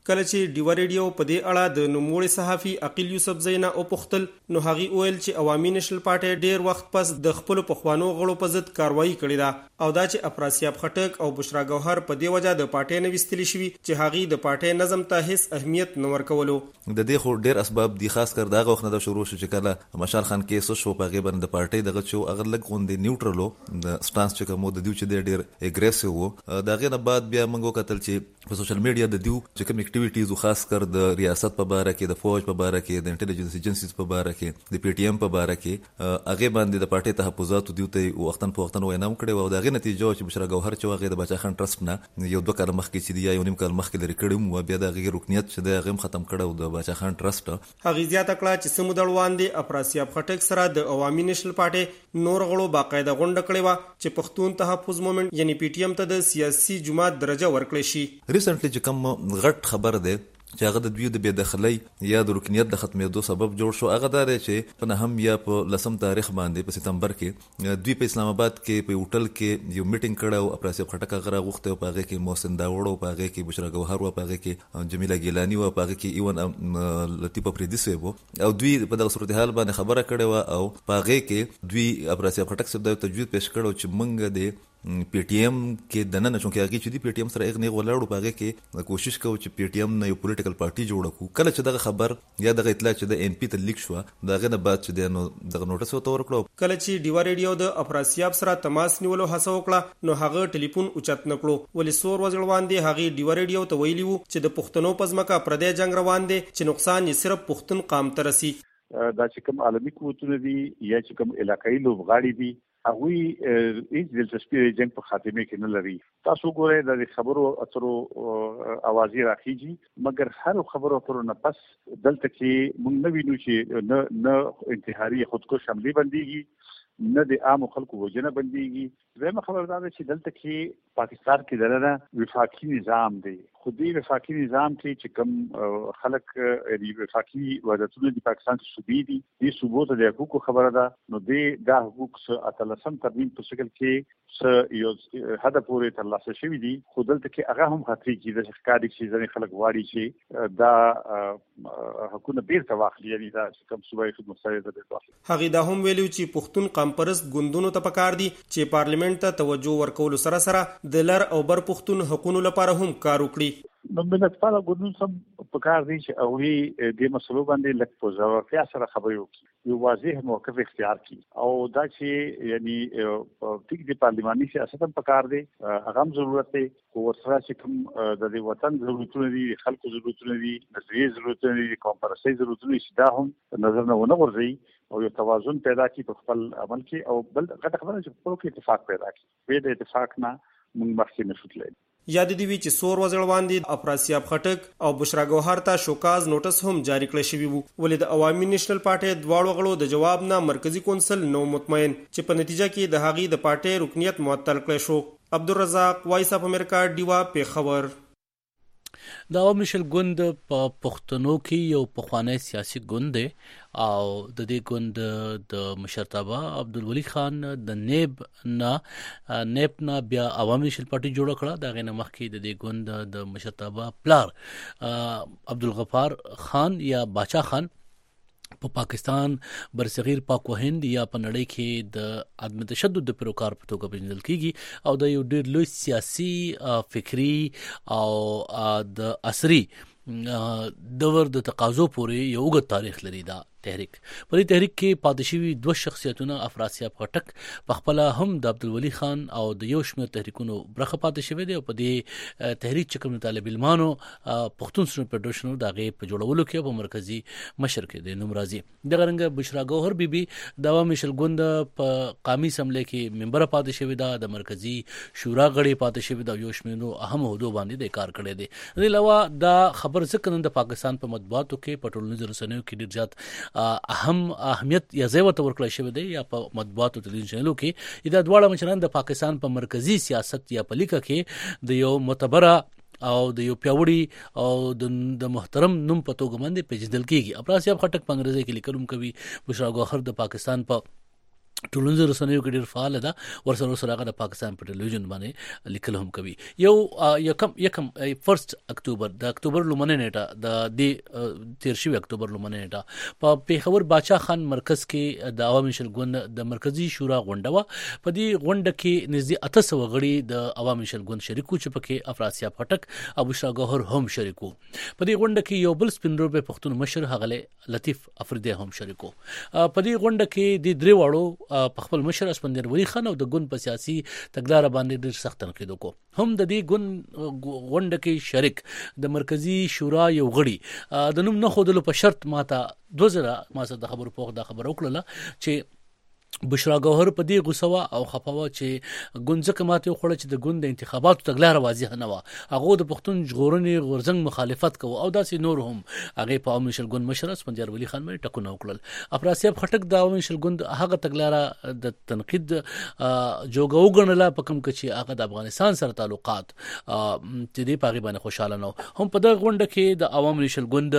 کله چې ډیوا ریډیو په دې اړه د نوموړي صحافي عقیل یوسف زینا او پختل نو هغه ویل چې عوامي نېشنل پارټي ډیر وخت پس د خپل پخوانو غړو په ضد کاروایی کړې ده او دا چې افراسیاب خټک او بشرا ګوهر په دې وجه د پارټي نه وستلی شوی چې هغه د پارټي نظم ته هیڅ اهمیت نه ورکولو. د دې خو ډیر اسباب دي، خاص کر دغه وخت نه د شروع شو چې کله مشال خان کې شو په غیبن د پارټي دغه چې اگر لګ غوندې نیوټرلو د سټانس چې کوم د دیو چې ډیر اګریسیو وو. دغه نه بعد بیا موږ وکتل چې په سوشل میډیا د دیو چې کوم اکټیویټیز خاص کر د ریاست په باره کې، د فوج په باره کې، د انټيليجنس ایجنسیز په باره کې، د پی ټی ایم په باره کې هغه باندې د پارټي تحفظات دیو ته وختن په وختن وینم کړي او دغه نتیجه چې بشرا ګوهر چې هغه د بچا خان ټرست نه یو دوه کال مخکې چې دی یو نیم کال مخکې لري کړم او بیا دغه رکنیت چې د غیم ختم کړو د بچا خان ټرست. هغه زیاته کړه چې سمودړوان دي افراسیاب خټک سره د عوامي نېشنل پارټي نور غړو باقاعده غونډه کړې و چې پښتون تحفظ مومنت یعنی پی ټی ایم ته د سیاسي جماعت درجه ورکړې شي. ریسنټلی چې کوم غټ خبر ده چې هغه د دوی د بې دخلۍ یا د رکنیت د ختمېدو سبب جوړ شو، هغه دا دی چې په نهم یا په 10 تاریخ باندې په سپتمبر کې دوی په اسلام آباد کې په هوټل کې یو میټینګ کړو. افراسیاب خټک هغه راغوښته او په هغه کې محسن داوړ او په هغه کې بشرا ګوهر او په هغه کې جمیله ګیلانی او په هغه کې ایون لطیف افریدی سیبو او دوی په دغه صورتحال باندې خبره کړې و او په هغه کې دوی افراسیاب خټک سره د تجوید پیش کړو چې موږ د پی ټی ایم کې دننه چونکه هغه چې دی پی ټی ایم سره اغنی ولاړو په هغه کې کوشش کوو چې پی ټی ایم نه یو پولیټیکل پارټي جوړ کړو. کله چې دغه خبر یا دغه اطلاع چې د ان پی ته لیک شو دغه نه بعد چې دغه نوټس وته ورکړو. کله چې ډیوا ریډیو د افراسیاب سره تماس نیولو هڅه وکړه نو هغه ټلیفون اوچت نکړو ولې سور وزړوان دي. هغه ډیوا ریډیو ته ویلی وو چې د پښتنو پزماکه پردې جنگ روان دي چې نقصان یې صرف پښتون قام ته رسی. دا چې کوم عالمي قوتونه دي یا چې کوم علاقايي لوبغاړي دي هغه هیڅ دلچسپي د جنگ په خاتمه کې نه لري. تاسو ګورئ د خبرو اترو اوازې راخیږي مګر هر خبرو اترو نه پس دلته کې موږ نه وینو چې نه انتحاري خودکش حمله بنديږي نه د عام خلکو وجنه بنديږي. زموږ خبردار چې دلته کې پاکستان کې دغه وفاقي نظام دی. خودي وفاقي نظام کې چې کوم خلک دی وفاقي وضعیتونه د پاکستان کې صوبې دي د صوبو ته د حقوقو خبره ده نو دا حقوق اتلسم ترمیم په شکل کې یو هدا پورې ترلاسه شوی دي. خو دلته کې هغه هم خاطري کې د ښکاري چې ځینې خلک واړي چې دا حقوقونه بیرته واخلي یعنی دا کوم صوبایي خدمت سره ده. هغه دا هم ویلو چې پښتون قام پرست ګوندونو ته پکار دي چې پارلیمنت ته توجه ورکول سره سره د لر او بر پښتون حقوقو لپاره هم کار وکړي. نو ملت پاله ګوندونو سم پکار دي چې او دې مسلو باندې لک په ځواب سره خبرې وکړي، یو واضح موقف اختیار کړي او دا چې یعنی ټیک دی پارلماني سیاست هم پکار دی هغه ضرورت دی. خو ورسره چې کوم د دې وطن ضرورتونه دي، خلکو ضرورتونه دي، نظریه ضرورتونه دي، قوم پرستۍ ضرورتونه دي، دا هم نظر نه ورځي او یو توازن پیدا کی په خپل عمل کې او بل غټه خبره چې په کې اتفاق پیدا کی. په دې اتفاق نه موږ مخکې نشو تللی. یاد دی وی چې سور وزړوان دي افراسیاب خټک او بشرا ګوهر ته شوکاز نوټس هم جاری کړی شوی وو. ولې د عوامي نېشنل پارټي دواړو غړو د جواب نه مرکزی کونسل نو مطمئن چې په نتیجه کې د هغې د پارټي رکنیت معطل کړی شو. عبدالرزاق وایس اف امریکا ډیوا پیښور. د عوامي نېشنل ګوند په پښتنو کې یو پخوانی سیاسي ګوند دی او د دې ګوند د مشرتابه عبدالولي خان د نیب نه بیا عوامي نېشنل پارټي جوړ کړه. دا غنه مخکې د دې ګوند د مشرتابه پلار عبدالغفار خان یا باچا خان په پاکستان برصغیر پاک و هند یا په نړۍ کې د عدم تشدد د پیروکار په توګه پیژندل کیږي او د یو ډېر لوی سیاسي فکری او د عصري دور د تقاضو پورې یو اوږد تاریخ لري. دا تحریک په دې تحریک کې پادشي دوه شخصیتونه افراسیاب خټک په خپل هم د عبدالولي خان او د یو شمېر تحریکونو برخه پاتې شوی دی او په دې تحریک چې کوم طالب علمانو پښتون سټوډنټ فدریشن د هغې په جوړولو کې په مرکزی مشر کې د نوم راځي. دغه رنګه بشرا ګوهر بیبي د عوامي نېشنل ګوند په قامي اسمبلی کې ممبر پاتې شوی دا د مرکزی شورا غړي پاتې شوی دا یو شمېر اهم عہدو باندې د کار کړی دی. د علاوه دا خبر ځکه نن د پاکستان په مطبوعاتو کې په ټولنیزو رسنیو کې ډېر زیات اهمیت یا ځای ورته ورکړل شوی دی یا په مطبوعاتو تلویزیون چینلونو کې. دا دواړه مشران د پاکستان په مرکزی سیاست یا په لیکه کې د یو معتبره او د یو پیاوړي او د محترم نوم په توګه باندې پیژندل کیږي. افراسیاب خټک په انګریزي کې لیکلم کوي، بشرا ګوهر د پاکستان په ټولنیزو رسنیو کې ډېر فعال ده، ورسره هغه د پاکستان په ټلویزیون باندې لیکل هم کوي. یکم 1 اکتوبر د اکتوبر لومړنۍ نیټه د دې 13 اکتوبر لومړنۍ نیټه په پیښور باچا خان مرکز کې د عوامي مشل ګوند د مرکزی شورا غونډه و. په دې غونډه کې نږدې 800 غړي د عوامي مشل ګوند شریکو چې پکې افراسیاب خټک او بشرا ګوهر هم شریکو. په دې غونډه کې یو بل سپین روبه پښتون مشر هغه لطیف افریدی هم شریکو. په دې غونډه کې د درې واړو په خپل مشر اسپندیار ولی خان او د ګوند په سیاسي تګلارې باندې ډېر سخت تنقید وکړو. هم د دې ګوند غونډه کې شریک د مرکزی شورا یو غړي د نوم نه خودلو په شرط ماته 2000 ما سره د خبرو پوښ د خبر وکړه چې بشرا ګوهر په دې غوسه او خپاوه چې ګوندزه ماته خوړه چې د ګوند د انتخاباتو تګلارې واضح نه و. هغه د پښتون ژغورنې غورځنګ مخالفت کوي او داسې نور هم هغه په عوامي مشل ګوند مشر اسپندیار ولی خان باندې ټکونه وکړل. افراسیاب خټک د عوامي مشل ګوند هغه تګلارې د تنقید جوګه وګڼله په کوم کې چې هغه د افغانستان سره تعلقات چې دی پاغي باندې خوشاله نه هم. په دغه غونډه کې د عوامي مشل ګوند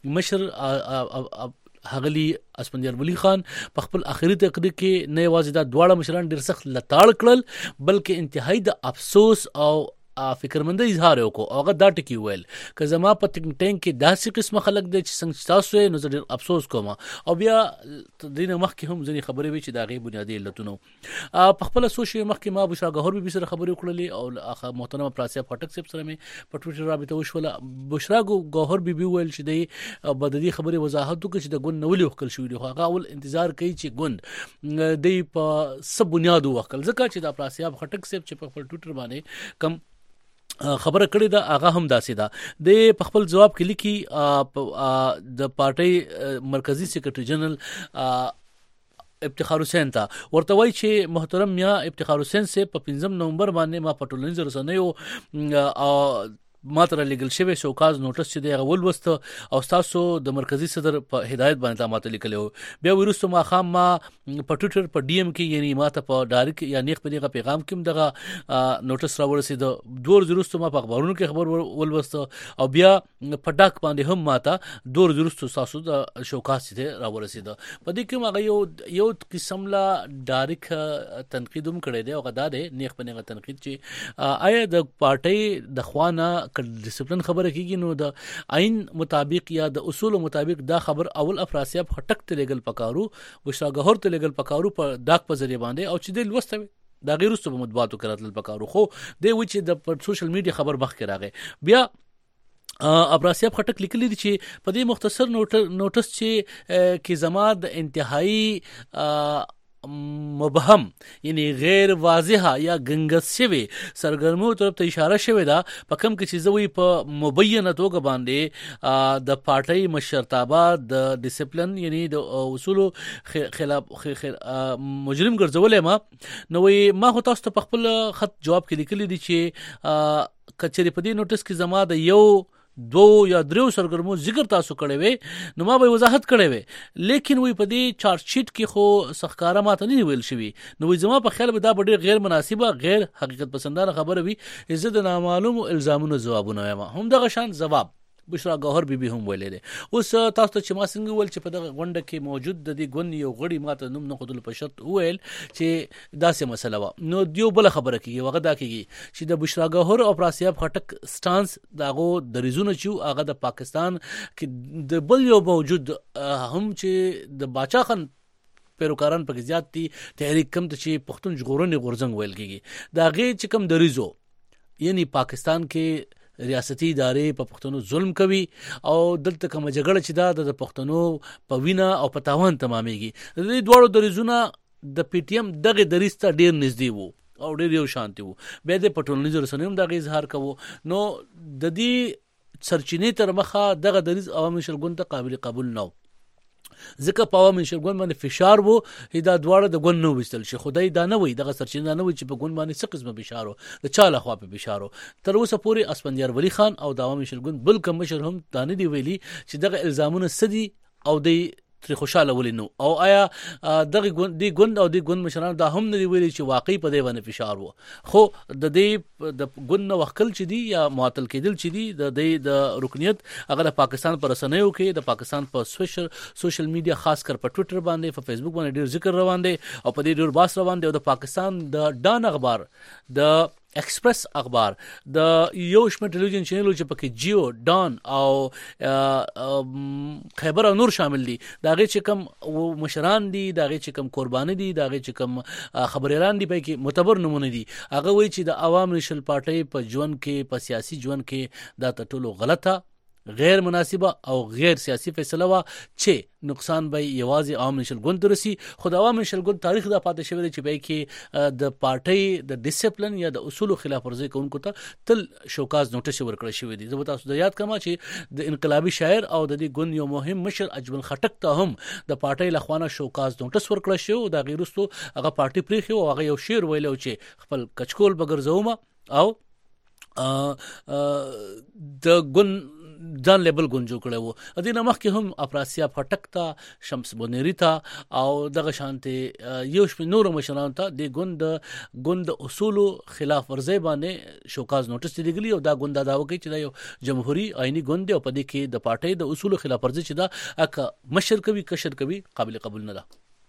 مشر هغلی اسپندیار ولی خان په خپل اخري تقریر کې نه یوازې دا دواړه مشران ډېر سخت لتاړ کړل بلکې انتهایی د افسوس او فکرمنده اظهار وکړو. هغه دا ټکی ویل که زما په ټینګ کې داسې قسمه خلک دي چې څنګه تاسو نو زه ډېر افسوس کوم. او بیا دینه مخکې هم ځینې خبرې وی چې دا غي بنیادی علتونه په خپل سوشل مخکې ما بشرا ګوهر به سره خبرې وکړلې او محترم افراسیاب خټک صاحب سره مې په ټویټر رابطه وشوله. بشرا ګوهر به ویل چې د بددي خبرې وضاحت وکړي چې د ګوند نو وکړل شو. هغه اول انتظار کوي چې ګوند د په سب بنیادو وکړل ځکه چې د افراسیاب خټک صاحب چې په خپل ټویټر باندې کم خبره کړې ده هغه هم داسې ده. د په خپل جواب کې لیکي د پارټي مرکزی سیکریټری جنرال افتخار حسین ته ورته وایي چې محترم میا افتخار حسین سے په 15 نومبر باندې ما په ټولنیزو رسنیو ما تر لیګل شوی شوکاز نوټس چې دی غول وست او تاسو د مرکزی صدر په هدایت باندې ماته لیکلو. بیا ورسته ما خام ما په ټویټر په ډي ام کې یعنی ماته په ډایرک یا نیغ په دغه پیغام کې دغه نوټس راورسید. دور ورسته ما په خبرونو کې خبر ولوست او بیا په ډاک باندې هم ماته دور ورسته تاسو د شوکاز ته راورسید. په دې کې ما یو قسم لا ډایرک تنقید هم کړی دی او غدا دی نیغ په نیغه تنقید چې آیا د پارټي د خوانه ډیسپلین خبره کیږي نو د عین مطابق یا د اصول مطابق دا خبر اول افراسیاب خټک ته لګل پکارو بشرا ګوهر ته لګل پکارو په ډاک په ذریعہ باندې او چې د لوستوي دا غیر رسو په مطبوعاتو کې راتل پکارو خو د و چې د سوشل میډیا خبر مخ کې راغی. بیا افراسیاب خټک لیکلی دي چې په دې مختصر نوټس چې کې زما د انتهایی مبهم یعنی غیر واضحه یا گنگس شوی سرګرمو طرف ته اشاره شوی دا په کوم کې چې زوی په مبینه توګه باندې د پارټي مشرتابه د ډیسپلین یعنی د اصول خلاف مجرم ګرځولې ما خو تاسو ته په خپل خط جواب کې لیکلی دي چې کچری په دې نوټس کې زما د یو 2 یا 3 سرګرمو ذکر تاسو کړی وي نو ما به وضاحت کړی وي لیکن وی په دې چارج شیټ کې خو سخکاره ماته نه ویل شوی. نو زما په خیال به دا ډېر غیر مناسبه غیر حقیقت پسندانه خبره وي. عزت نامعلوم الزامونو جوابونه هم دغه شان جواب بشرا ګوهر بي هم ویلې ده. اوس تاسو ته چې ما څنګه ول چې په دغه غونډه کې موجود د دې ګوند یو غړي ماته نوم نه خودل په شرط ویل چې داسې مسله و. نو دیو بل خبره کیږي وغه دا کیږي چې د بشرا ګوهر او افراسیاب خټک سټانس داغو د ریزونو چې هغه د پاکستان کې د بل یو موجود هم چې د باچا خان پیروکاران پکې زیات دي تحریک کم ته چې پښتون ژغورنې غورځنګ ویل کیږي دا غي چې کم د ریزو یعنی پاکستان کې ریاستي ادارې په پښتنو ظلم کوي او دلته کوم جګړه چې دا د پښتنو په وینا او په تاوان تمامېږي. د دې دوړو د ریزونه د پی ټی ایم دغه دریسته ډیر نږدې وو او ډیر یو شانتي وو. به د پټولنیزو رسنیو دغه اظهار کوو نو د دې سرچینې تر مخه دغه دریز عوامي شلګون ته قابل قبول نه ځکه په عوامي شلګون باندې فشار وو دا دواړه د ګوند نو وستل شي خدای دا نه وي دغه سرچینه نه وي چې په ګوند باندې څه قسمه بشارو د چاله خوا په بشارو. تر اوسه پورې اسپندیار ولی خان او د عوامي شلګون بل کوم مشر هم دانه دی ویلي چې دغه الزامونه سدي او د تر خوشاله ولینو او آیا دغه دی ګوند او دی ګوند مشران دا هم نه ویلي چې واقعي په دې باندې فشار وو خو د دې د ګوند وکیل چې دی یا معطل کېدل چې دی د رکنیت هغه د پاکستان پر رسنیو کې د پاکستان په سوشل میډیا خاص کر په ټوئیټر باندې په فیسبوک باندې ډیر ذکر روان دي او په دې ډیر باس روان دي او د پاکستان د ډان اخبار د ایکسپریس اخبار د یو شمېر ټلویزیون چینلونو چې پکې جیو ډان او خیبر او نور شامل دي دا غي چې کم مشران دي دا غي چې کم قرباني دي دا غي چې کم خبريالان دي پکې معتبر نمونه دي هغه وایي چې د عوام نېشنل پارټي په ژوند کې په سیاسي ژوند کې دا ټولو غلطه غیر مناسبه او غیر سیاسي فیصله وا چې نقصان به یوازې عوام نشل ګوند رسی خو د عوام نشل ګوند تاریخ د پاتې شوی چې به کې د پارټي د ډیسپلین یا د اصول خلاف ورزي کوونکو ته تل شوکاز نوټس ورکړل شوی دی زه تاسو د یاد کما چې د انقلابي شاعر او د دې ګوند یو مهم مشر اجمل خټک ته هم د پارټي لخوانه شوکاز نوټس ورکړل شو دا غیرستو هغه پارټي پریخي او هغه یو شعر ویلو چې خپل کچکول بغرزوم او د ګوند ځان لیبل ګونجو کړو ا دې نمخ کې هم افراسیا پټک تا شمس بونری تا او دغه شانته یو شپ نور مشران ته د ګوند اصول خلاف ورزي باندې شوکاز نوټس دیګلی او دا ګوند دا وکي چې دا یو جمهوریت آئینی ګوند او په دې کې د پارټي د اصول خلاف ورزي چې دا اک مشر کوي کشر کوي قابل قبول نه ده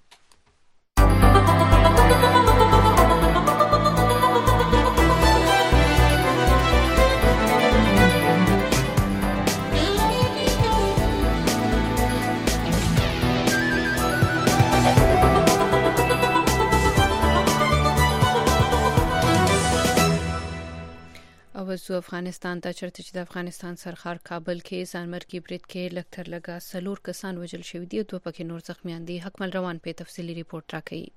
اوسو افغانستان ته چرته چې د افغانستان سرخار کابل کې ځانمرګي برید کې لکتر لگا سلور کسان وژل شوی دي دوه پکې نور زخمیان دي حکمل روان په تفصیلی ریپورت راکړي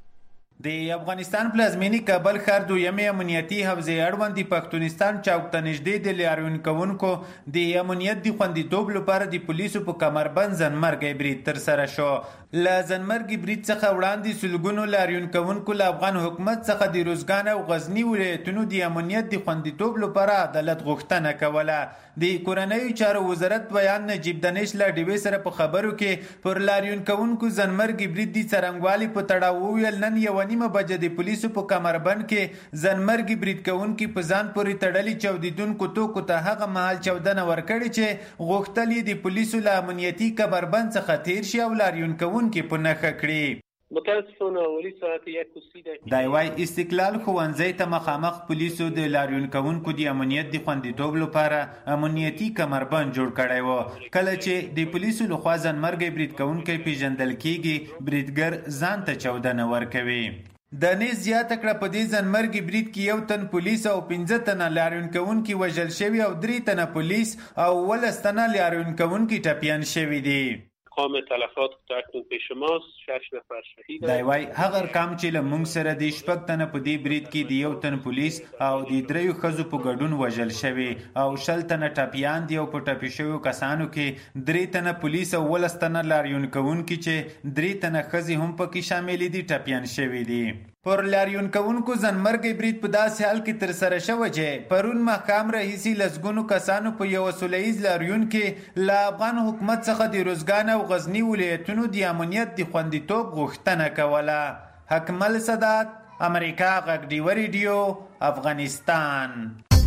د افغانستان پلازمینی کابل ښار دویمه امنیتي حوزه اړوند د پښتونستان چوک ته نږدې د لاریون کوونکو د امنیت د خوندیتوب لپاره د پولیسو په کمربند ځانمرګي برید تر سره شو ل ځانمرګي برید څخه وړاندې سلګونو لاریون کوونکو له افغان حکومت څخه د روزګان او غزنی ولایتونو د امنیت د خوندیتوب لپاره عدالت غوښتنه کوله د کورنۍ چارو وزارت بیان نجیب دانش لا ډیوی سره په خبرو کې پر لاریون کوونکو ځانمرګي برید د څرنګوالي په تړاو ویل نن یو نیمه بجې د پولیسو په کمربند کې ځانمرګي برید کوونکي په ځان پورې تړلي چاودیدونکو توکو ته هغه مهال چاودنه ورکړي چې غوښتل د پولیسو له امنیتي کمربند څخه تیر شي او لاریون کوونکي په نښه کړي متاسفانه اولی ساعت یک کوسیده دا وای استقلال ښوونځی ته مخامخ پولیسو د لاریون کوونکو د امنیت د خوندیتوب لپاره امنیتي کمربند جوړ کړی و کله چې د پولیسو لخوا ځانمرګي برید کوونکی پیژندل کیږي بریدګر ځان ته چاودنه ورکوي د نه زیاته کړه په دې ځانمرګي برید کې یو تن پولیس او 15 تنه لاریون کوونکي وژل شوي او 3 تنه پولیس او 10 تنه لاریون کوونکي ټپیان شوي دي ارقام تلفات تاکنون پیش ماست 6 نفر شهید دی وای هغه ارقام چې له موږ سره د شپږ تنه په دې برید کې د یو تن پولیس او د دریو ښځو په ګډون وژل شوي او 10 تنه ټپیان دي او په ټپي شویو کسانو کې 3 تنه پولیس او 10 تنه لاریون کوونکي چې 3 تنه ښځې هم پکې شامل دي ټپیان شوي دي پر لاریون کوونکو ځانمرګي برید په داسې حال کې تر سره شوی چې پرون محکم رئیسي لسګونو کسانو په یو سولهییز لاریون کې له افغان حکومت څخه د روزګان او غزنی ولایتونو د امنیت د خوندیتوب غوښتنه کوله حکمل صدات امریکا غږ ډیو ریډیو افغانستان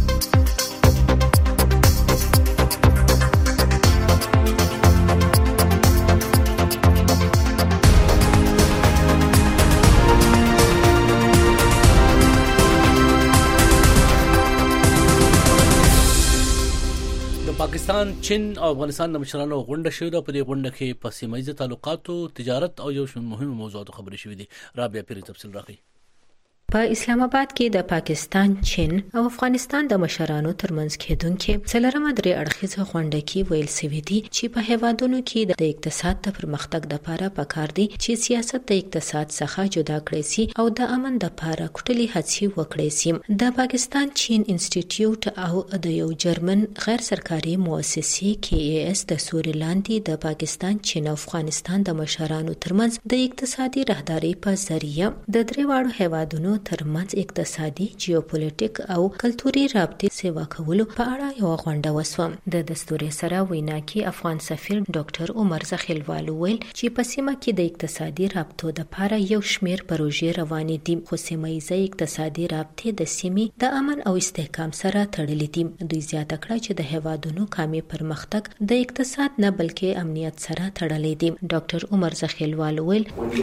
پاکستان چین او افغانستان د مشرانو غونډه شوې ده په دې غونډه کې په سیمه ییزه تعلقاتو تجارت او یو شمېر مهمه موضوعات خبرې شوې دي رابعه پیری تفصیل راکړي په اسلام آباد کې د پاکستان، چین او افغانستان د مشرانو ترمنځ کېدونکې څلورمه درې اړخیزه غونډه کې ویل شوی دی چې په هیوادونو کې د اقتصاد د پرمختګ لپاره پکار دي چې سیاست د اقتصاد څخه جدا کړي سي او د امن لپاره کټلي هڅې وکړي سي د پاکستان چین انسټیټیوټ او د یو جرمن غیر سرکاري مؤسسې KAS د سوري لاندې د پاکستان، چین او افغانستان د مشرانو ترمنځ د اقتصادي راهداري په ذریعہ د درې واړو هیوادونو ترمنځ اقتصادي، جیوپولیټیک او کلتوري رابطې سیوا کولو په اړه یو غونډه وسوه. د دستوري سره وینا کې افغان سفیر ډاکټر عمر زخیلوال ویل چې په سیمه کې د اقتصادي رابطو لپاره یو شمېر پروژې روانې دي، خو سیمه ییزه اقتصادي رابطې د سیمې د امن او استحکام سره تړلې دي. دوی زیاته کړه چې د هیوادونو کامي پرمختګ د اقتصاد نه بلکې امنیت سره تړلې دي. ډاکټر عمر زخیلوال ویل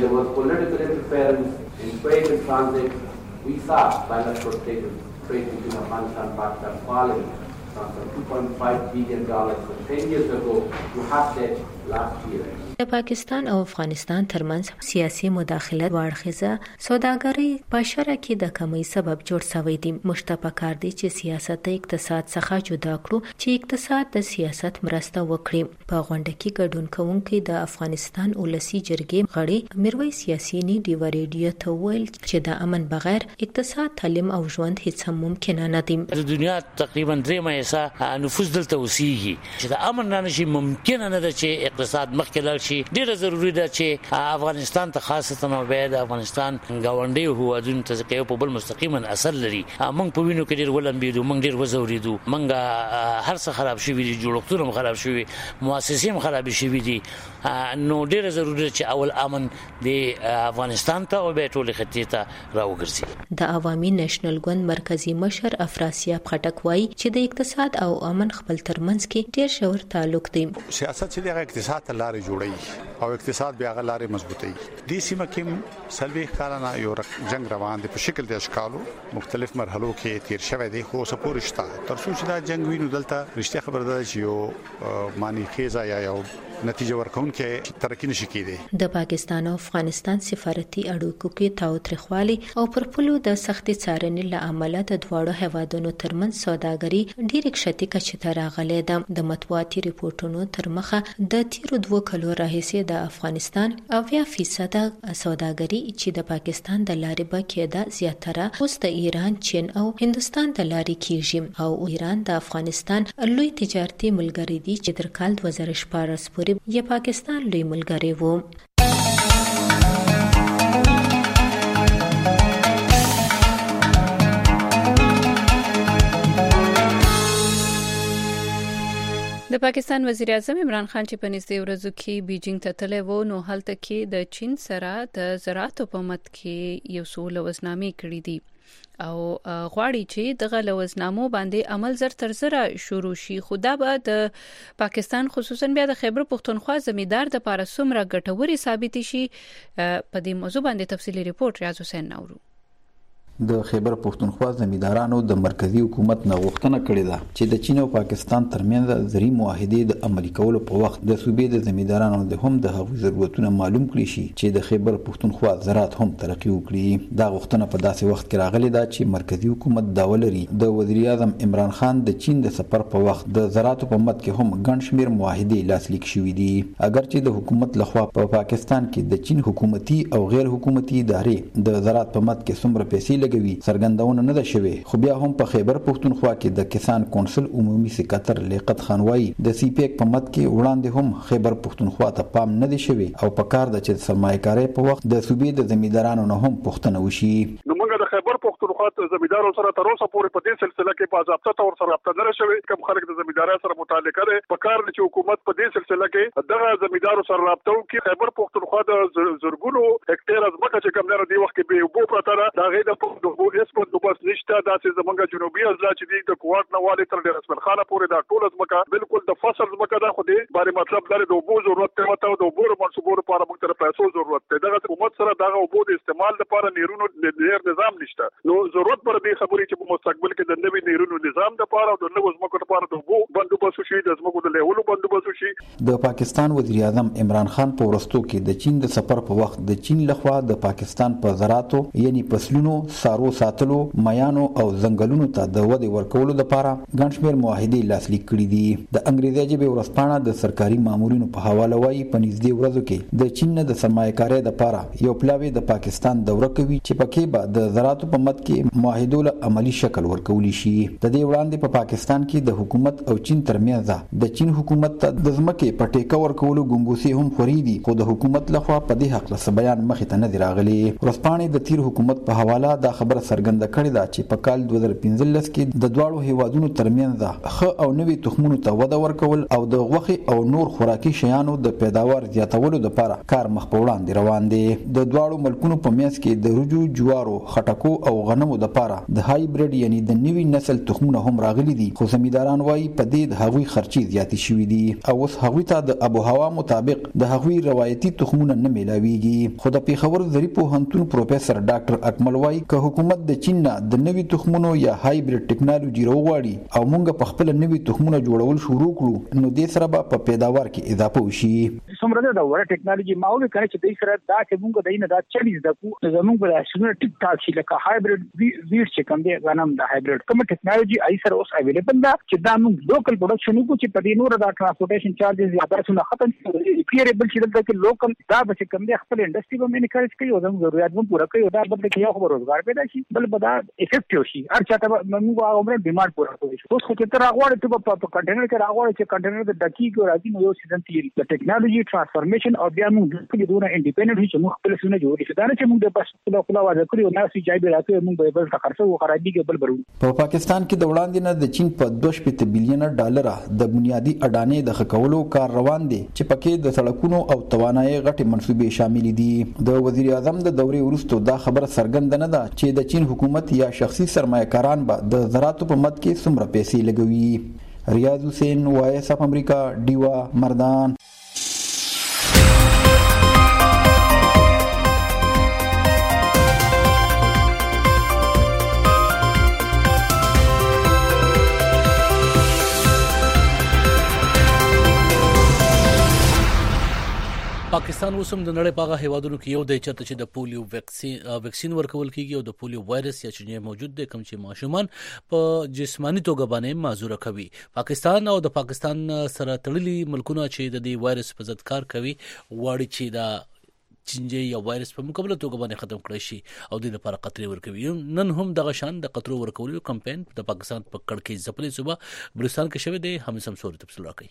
$2.5 billion from 10 years ago to have that last year. د پاکستان او افغانستان ترمنځ سیاسي مداخلت واړخیزه سوداګري په شرع کې د کمی سبب جوړ شوی دی. مشتبه کار دی چې سیاست د اقتصاد څخه جدا کړو چې اقتصاد د سیاست مرسته وکړي. په غونډه کې ګډون کوونکي د افغانستان ولسی جرګې غړي میرویس یاسینی دی ریډیو ته ویل چې د امن بغیر اقتصاد، تعلیم او ژوند هیڅ ممکن نه دي. د دنیا تقریبا 3% نفوذ دلته اوسېږي چې د امن نه نشي ممکن نه ده چې اقتصاد مخکې ډیره ضروری ده چې افغانستان ته خاصه نو به د افغانستان گاونډي هوادونو ته کې په بل مستقیما اثر لري. موږ په وینو کې ډیر ولن بيدو، موږ ډیر وزوریدو، موږ هر څه خراب شوی دي، جوړښتونه خراب شوی، مؤسسې هم خراب شوی دي. نو ډیره ضروری ده چې اول امن د افغانستان ته او به ټول خطې ته راوګرځي. د عوامي نېشنل ګوند مرکزی مشر افراسیاب خټک وایي چې د اقتصاد او امن خپل ترمنځ کې ډیر ژور تعلق دی. سیاست چې د اقتصاد ته لارې جوړي او اقتصاد بیا غلارې مضبوطي. د سیمه کې سلوي کارانه یو جنگ روان دي په شکل د اشکالو مختلف مرحلو کې تیر شوی دی، خو سپورشتا تر څو چې دا جنگ وینو دلته رښتیا خبر ده چې یو معنی خیزه یا یو نتیجه ورکون کې ترقی نشي کېدی. د پاکستان او افغانستان سفارتي اړیکو کې تاوتریخوالي او پر پلو د سختي څارنې له امله د دواړو هیوادونو ترمنځ سوداګري ډېر کښتې کچې ته راغلې ده. د مطبوعاتي ریپورتونو تر مخه د تیرو 2 کلو راهیسې د افغانستان 80% سوداګري چې د پاکستان د لارې به کېده زیاتره اوس د ایران، چین او هندستان د لارې کېږي او ایران د افغانستان لوی تجارتي ملګری دی چې تر کال 2014 پورې یا پاکستان لوی ملګری وو. د پاکستان وزیر اعظم عمران خان چې په نږدې ورځو کې بیجینګ ته تللی و، نو هلته کې د چین سره د زراعتو په مت کې یو څو لوزنامې کړې دي او غواړي چې دغه لوزنامو باندې عمل زر تر زره شروع شي. خو دا به د پاکستان خصوصا بیا د خیبر پښتونخوا زمیندار د پاره څومره ګټوري ثابت شي. په دې موضوع باندې تفصیلی ریپورت ریاض حسین نورو. د خیبر پښتونخوا زمیندارانو د مرکزی حکومت نه غوښتنه کړې ده چې د چین او پاکستان ترمنځ زرعي معاهدې د عملي کولو په وخت د صوبې د زمیندارانو د هم د هغوی ضرورتونه معلوم کړي شي چې د خیبر پښتونخوا زراعت هم ترقی وکړي. دا غوښتنه په داسې وخت کې راغلې ده چې مرکزی حکومت داوا لري د وزیر اعظم عمران خان د چین د سفر په وخت د زراعت په مت کې هم ګڼ شمېر معاهدې لاسلیک شوې دي. اگر چې د حکومت لخوا په پاکستان کې د چین حکومتي او غیر حکومتي ادارې د زراعت په مت کې څومره پیسې لګوي څرګندونه نه ده شوې، خو بیا هم په خیبر پښتونخوا کې د کسان کونسل عمومي سکرټر لیاقت خان وایي د سی پیک په مت کې وړاندې هم خیبر پښتونخوا ته پام نه دی شوی او په کار ده چې سرمایه‌کاري په وخت د صوبې د زمیندارانو نه هم پوښتنه وشي. نو موږ د خیبر پښتونخوا د زمیندارانو سره تر اوسه پورې په دې سلسله کې باضابطه تور سره رابطه نه شوې. کوم خلک د زمیندارۍ سره متعلق دي په کار چې حکومت په دې سلسله کې دغه زمیندارو سره رابطه وکړي. خیبر پښتونخوا د زرګونو هکټیر ځمکه چې کوم لري دی وخت کې به وبو پراته ده دا غي د پښتو اسپن د بس نشته. دا چې زمونږ جنوبي اضلاع چې دی د کوټ نه والي تر رسمن خانه پورې دا ټول ځمکه بالکل د فصل ځمکه ده، خو دې باندې مطلب لري د وبو ضرورت ته وته د وبو منصوبو لپاره موږ ته پیسو ضرورت ده. دغه حکومت سره دغه وبو د استعمال لپاره نیرونو ډیر نظام نشته. نو ضرورت پر دې خبرې چې په مستقبل کې د نوي نیرونو نظام لپاره او د نوو ځمکو لپاره د وبو بندوبست شي، د ځمکو د لیولو بندوبست شي. د پاکستان وزیر اعظم عمران خان په ورستو کې د چین د سفر په وخت د چین لخوا د پاکستان په زراعتو یعنی فصلونو، سارو ساتلو، میانو او ځنګلونو ته د ودې ورکولو لپاره ګڼ شمېر معاهدې لاسلیک کړي دي. د انګریزي ژبې ورځپاڼه د سرکاري مامورینو په حواله وایي په نږدې ورځو کې د چین نه د سرمایه‌کارۍ لپاره یو پلاوی د پاکستان دوره کوي چې پکې به د د زراعتو په مد کې معاهدو له عملی شکل ورکول شي. د دې وړاندې په پاکستان کې د حکومت او چین ترمنځ د چین حکومت ته د ځمکې په ټیکه ورکولو ګنګوسې هم خوري دي، خو د حکومت لخوا په دې حق له بیان مخې ته نه دی راغلی. ورځپاڼې د تیر حکومت په حواله دا خبره څرګنده کړې ده چې په کال 2015 کې د دواړو هیوادونو ترمنځ ښه او نوي تخمونو ته وده ورکول او د غوښې او نور خوراکي شیانو د پیداوار زیاتولو لپاره کار مخ په وړاندې روان دی. د دواړو ملکونو په منځ کې د رجو، جوارو، خټکو او غنمو لپاره د هایبریډ یعنی د نوي نسل تخمونه هم راغلي دي، خو زمینداران وايي په دې د هغوی خرچې زیاتې شوي دي او اوس هغوی ته د آب و هوا مطابق د هغوی روایتي تخمونه نه میلاویږي. خو د پیښور ظریف پوهنتون پروفیسور ډاکټر اکمل وايي که حکومت د چین نه د نوي تخمونو یا هایبریډ ټیکنالوژي راوغواړي او موږ په خپل نوي تخمونه جوړول شروع کړو نو دې سره به په پیداوار کې اضافه وشي. څومره دا وړه ټیکنالوژي ماول کړي چې دې سره دا چې موږ دینه دا چلیز د کو زموږ په شنو ټیک ټاک شي لکه هایبریډ ویډ چې کوم دی غنم د هایبریډ کوم ټیکنالوژي ای سره اوس اویلیبل ده چې دا موږ لوکل پروډکشن کو چې په دې نور دا ترانسپورټیشن چارجز یا تاسو ختم شي پیریبل شي دلته کې لوکل دا به کوم دی خپل انډستری به مینیکریج کوي او زموږ ضرورت هم پوره کوي او دا بدل کې یو خبر روزګار پیدا شي بل به دا افیکټیو شي هر چاته موږ عمره ډیمانډ پوره کوي. اوس خو چې تر راغواړي ته په کنټینر کې راغواړي چې کنټینر د دقیق راځي نو یو سیزن تیری د ټیکنالوژي ټرانسفورمیشن او بیا موږ په دونه انډیپندنت چې موږ خپل سونه جوړ شي دا نه چې موږ د بس خپل واځ کړی او ناسي ځای به راځي موږ به بل خرڅو او خرابېږي بل برو. په پاکستان کې د وړاندې نه د چین په 2.5 بلین ډالر د بنیادی اډانې د خکولو کار روان دي چې پکې د سړکونو او توانایي غټي منصوبې شامل دي. د وزیر اعظم د دورې وروسته دا خبره څرګنده نه ده چې د چین حکومت یا شخصي سرمایه‌کاران به د زراعتو په مد کې څومره پیسې لګوي. ریاض حسین، وایس اف امریکا، ډیوا، مردان. پاکستان اوسم د نړۍ په هیوادونو کې یو د چرته چې د پولیو ویکسین ورکول کیږي او د پولیو وایرس یا چې موجود دی کوم چې ماشومان په جسمانی توګه باندې معذور کوي. پاکستان او د پاکستان سره تړلي ملکونه چې د دې وایرس په ضد کار کوي واړي چې دا چینجی یا وایرس په مقابله توګه باندې ختم کړی شي او د لپاره قطرې ورکوي. نن هم دغه شان د قطرو ورکولو کمپاین د پاکستان په کڑکې ځپلې صوبه بلوچستان کې شوی دی. هم سمسور تفصیل راکړي.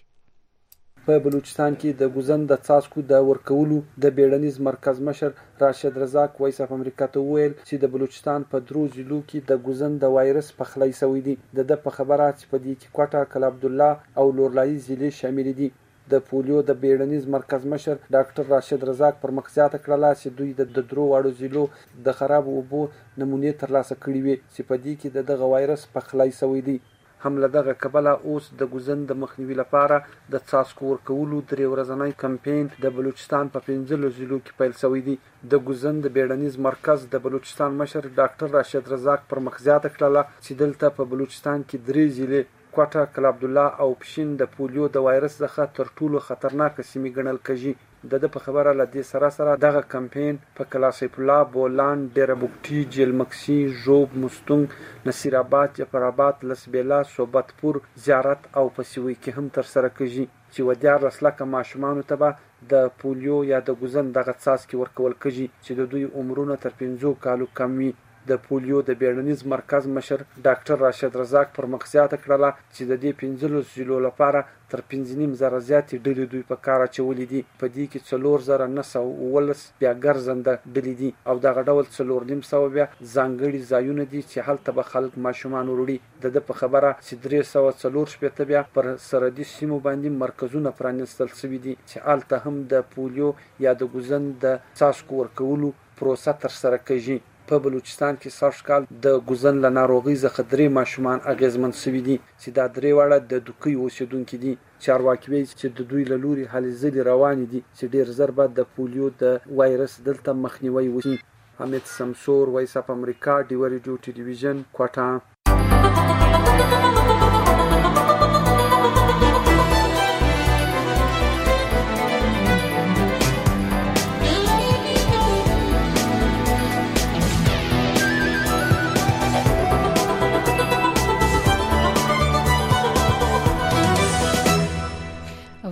په بلوچستان کې د ګوزن د څاڅکو د ورکولو د بیړنیز مرکز مشر راشد رزاق وایس اف امریکا ته ویل چې د بلوچستان په درو ضلعو کې د ګوزن د وایرس پخلی شوی دی. د په خبره چې په دې کې کوټه، کلا عبدالله او لورلایي ضلع شامل دي. د پولیو د بیړنیز مرکز مشر ډاکټر راشد رزاق پر مخزیات کړه چې دوی د درو واړو ضلعو د خراب اوبو نمونې ترلاسه کړې وي چې په دې کې دغه وایرس پخلی شوی دی. هم له دغه کبله اوس د ګوزن د مخنیوي لپاره د څاڅکو ورکولو 3 ورځنی کمپاین د بلوچستان په 15 ضلعو کې پیل شوی دی. د ګوزن د بیړنیز مرکز د بلوچستان مشر ډاکټر راشد رزاق پر مخزیات کړه چې دلته په بلوچستان کې 3 ضلع کوټه، کلا عبدالله او پشین د پولیو د وایرس څخه تر ټولو خطرناک سیمې ګڼل کېږي. د په خبره لدې سره دغه کمپاین په کلا سیف الله، بولان، ډیره بوکټي، جیل مکسی، ژوب، مستونګ، نصیر آباد، جعفرآباد، لسبیلا، صوبتپور، زیارت او پسیوي کې هم تر سره کېږي چې ودیار لسلکه ماشومانو ته به د پولیو یا د ګوزن دغه څاڅکي ورکول کېږي چې د دوی عمرونه تر 15 کالو کم وي. د پولیو د بیړنیز مرکز مشر ډاکټر راشد رزاق پر مخزیات کړه چې د دې 15 ضلعو لپاره تر 5,500 زیاتې ډلې دوی په کار اچولې دي. په دې کې 4,919 بیا ګرځنده ډلې دي او دغه ډول 4,500 بیا ځانګړي ځایونه دي چې هلته به خلک ماشومان وروړي. د په خبره چې 340 بیا پر سرحدي سیمو باندې مرکزونه پرانیستل شوي دي چې هلته هم د پولیو یا د ګوزن د څاڅکو ورکولو پروسه تر سره کېږي. په بلوچستان کې سږ کال د ګوزن له ناروغۍ څخه 3 ماشومان اغېزمن شوي دي چې دا 3 واړه د دوکۍ اوسېدونکي دي. چارواکي وایي چې د دوی له لوري هلې ځلې روانې دي چې ډېر ژر به د پولیو د وایرس دلته مخنیوی وشي. حمید سمسور، وایس اف امریکا، ډیوا ریډیو ټلویزیون، کوټه.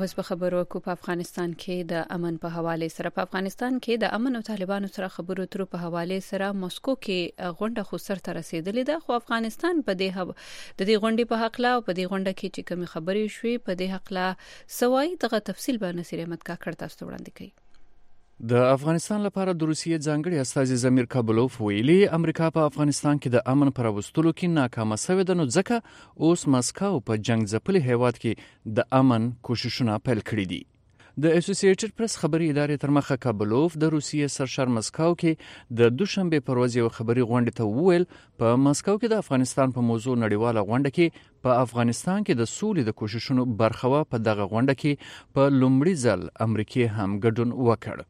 اوس په خبرو کو په افغانستان کې د امن په حواله سره په افغانستان کې د امن او طالبانو سره خبرو تر په حواله سره مسکو کې غونډه خو سر ته رسیدلې ده خو افغانستان په دې د دې غونډې په حق لا او په دې غونډه کې چې کوم خبرې شوې په دې حق لا سوای دغه تفصیل به نصیر احمد کاکړ تاسو وړاندې کوي. د افغانستان لپاره د روسیې ځانګړي استازي زمیر کابلوف ویلي امریکا په افغانستان کې د امن پر وستلو کې ناکامه شوې ده، نو ځکه اوس مسکو په جنگ ځپلي هیواد کې د امن کوششونه پیل کړي دي. د اسوسییټډ پریس خبري ادارې تر مخه کابلوف د روسیې سرشار مسکو کې د دوشنبه پر ورځ یو خبري غونډه ته وویل په مسکو کې د افغانستان په موضوع نړیواله غونډه کې په افغانستان کې د سولې د کوششونو برخه و. په دغه غونډه کې په لومړي ځل امریکای هم ګډون وکړ.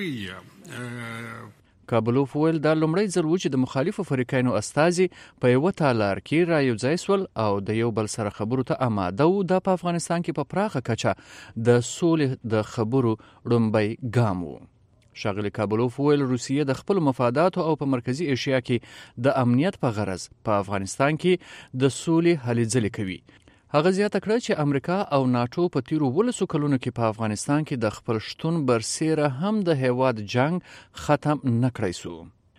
کابلوف ویل دا لومړی ځل و چې د مخالفو فریقینو استازي په یو تالار کې را یو ځای سول او د یو بل سره خبرو ته آماده و. د په افغانستان کې په پراخه کچه د سولې د خبرو لومړی ګام و. شاغلی کابلوف ویل روسیې د خپل مفاداتو او په مرکزی ایشیا کې د امنیت په غرض په افغانستان کې د سولې هلې ځلې کوي. هغه زیاته کړه چې امریکا او ناتو په تیرو 12 کلونو کې په افغانستان کې د خپل شتون برسیره هم د هیواد جنگ ختم نکړای سو.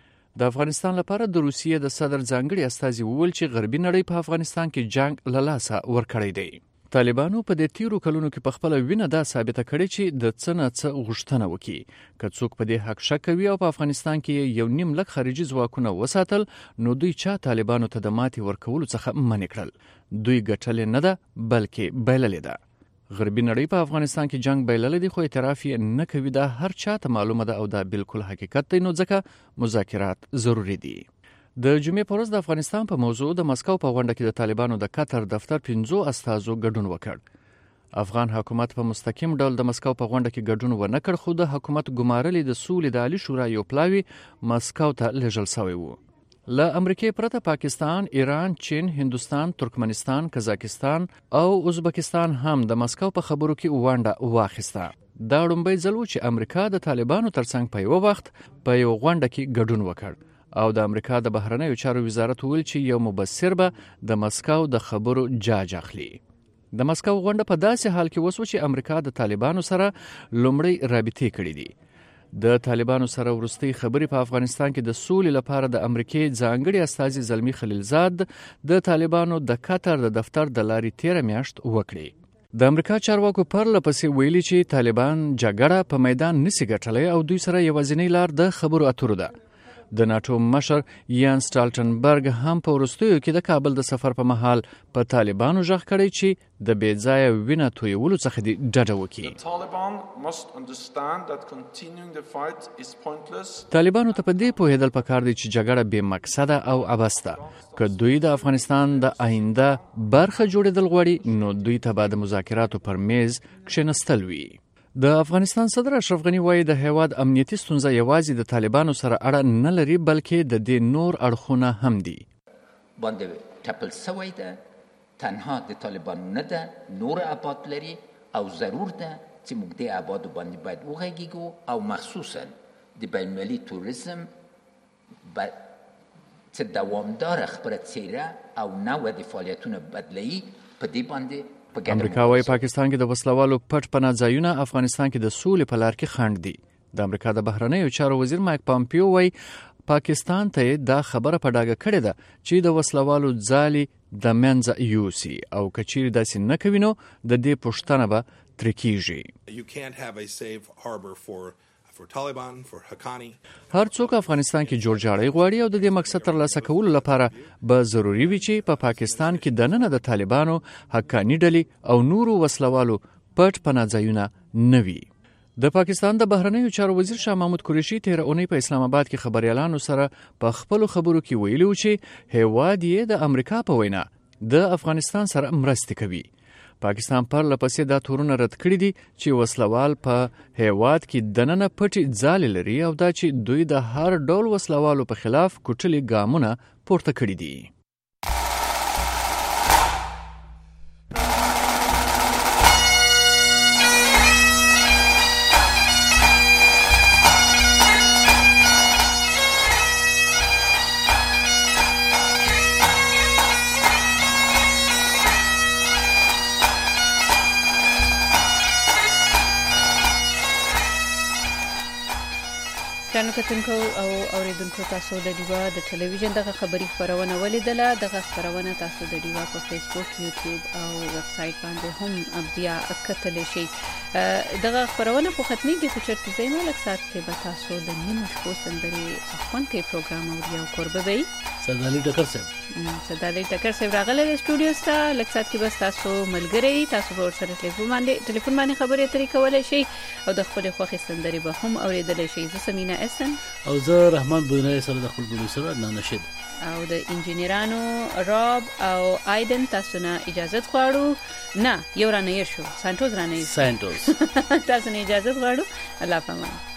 د افغانستان لپاره د روسیې د صدر ځانګړي استازي وویل چې غربي نړۍ په افغانستان کې جنگ له لاسه ورکړی دی. طالبانو په دې تیرو کلونو کې په خپل وینه دا ثابته کړې چې د څه نه څه غوښتنه وکړي. که څوک په دې حق شک کوي او په افغانستان کې یو نیم لک خارجي ځواکونه وساتل، نو دوی چا طالبانو ته د ماتې ورکولو څخه منع کړل. دوی ګټلې نه ده بلکې بایللې ده. غربي نړۍ په افغانستان کې جنگ بایللې دي خو اعتراف یې نه کوي. دا هر چا ته معلومه ده او دا بالکل حقیقت دی، نو ځکه مذاکرات ضروری دي. د جمعې په ورځ د افغانستان په موضوع د مسکو په غونډه کې د طالبانو د قطر دفتر 15 استازو ګډون وکړ. افغان حکومت په مستقیم ډول د مسکو په غونډه کې ګډون ونه کړ، خو د حکومت ګمارلې د سولې د عالی شورا یو پلاوی مسکو ته لېږل شوی و. له امریکای پرته پاکستان، ایران، چین، هندوستان، ترکمنستان، قزاقستان او ازبکستان هم د مسکو په خبرو کې ونډه واخیسته. دا لومړی ځل و چې امریکا د طالبانو ترڅنګ په یو وخت په یو غونډه کې ګډون وکړ. او د امریکا د بهرنیو چارو وزارت ویل چې یو مبصر به د مسکو د خبرو جاج اخلي. د مسکو غونډه په داسې حال کې وسو چې امریکا د طالبانو سره لومړی رابطې کړې دي. د طالبانو سره ورستي خبرې په افغانستان کې د سولې لپاره د امریکای ځانګړي استازي زلمی خلیلزاد د طالبانو د قطر د دفتر د لارې 13 میاشت وکړي. د امریکا چارواکو پر لپسې ویلي چې طالبان جګړه په میدان نسی ګټلې او دوی سره یوازینی لار د خبرو اترو ده. د ناتو مشر یان سټالټنبرګ هم په وروستیو کې د کابل د سفر په مهال په طالبانو ژغ کړی چې د بې ځایه وینه تویولو څخه دې ډډه وکړي. طالبانو ته په دې پوهېدل پکار دی چې جګړه بې مقصده او عبث ده. که دوی د افغانستان د آینده برخه جوړېدل غواړي، نو دوی ته به د مذاکراتو پر میز کښېنستل وي. د افغانستان صدر اشرف غنی وایي د هیواد امنیتي ستونزه یوازې د طالبانو سره اړه نه لري، بلکې د دې نور اړخونه هم دي. باندې ټپل سوی ده، تنها د طالبانو نه ده، نور ابعاد لري او ضرور ده چې موږ د ابعادو باندې باید وغږیږو او مخصوصا د بین‌المللي توریزم چې دوامداره خبره څیره او نوع د فعالیتونو بدلوي په دې باندې امریکا وايي پاکستان کې د وسلوالو پټ پناه ځایونه افغانستان کې د سولې په لار کې خنډ دي. د امریکا د بهرنیو چارو وزیر مایک پامپیو وايي پاکستان ته دا خبره په ډاګه کړې ده چې د وسلوالو ځالي د منځه یوسي او کچیر داسې نه کوي نو د دې پښتنه به تر کیږي. هر څوک افغانستان کې جوړ جاړی غواړي او د دې مقصد ترلاسه کولو لپاره به ضروری وي چې په پاکستان کې دننه د طالبانو حقانی ډلې او نورو وسلوالو پټ پناه ځایونه نه وي. د پاکستان د بهرنیو چارو وزیر شاه محمود قریشي تیر اونۍ په اسلام آباد کې خبريالانو سره په خپل خبرو کې ویلي و چې هیواد یې د امریکا په وینا د افغانستان سره مرسته کوي. پاکستان پر لپسې دا تورونه رد کړی دي چې وسلوال په هیواد کې دننه پټي ځالې لري او دا چې دوی د هر ډول وسلوالو په خلاف کوټلي ګامونه پورته کړی دي. ګرانو کتونکو او اوریدونکو تاسو د ډیوا د ټلویزیون دغه خبري خبرونه ولیدله. دغه خبرونه تاسو د ډیوا په فیسبوک، یوټیوب او ویب سټ باندې هم بیا کتلی شئ. دغه خبرونه په ختمي کې خو چرته زینو لک سات کې به تاسو د نیمه شپو سندري خوان کې پروګرام او یو قربوي سردالي ټکر صاحب راغله د سټوډیو ته. لک سات کې بس تاسو ملګری تاسو ور سره ټلیفون باندې خبرې اترې کولای شئ او د خپل خوښي سندري به هم اوریدل شئ. زه سمینا اسن او زه رحمان بونای سره د خپل پروډوسر عدنان نشید او د انجینیرانو راب او ایدن تاسو نه اجازه غواړو. نه یو رانه شو سانټوز رانه تاسو نه اجازه غواړو. الله پامان.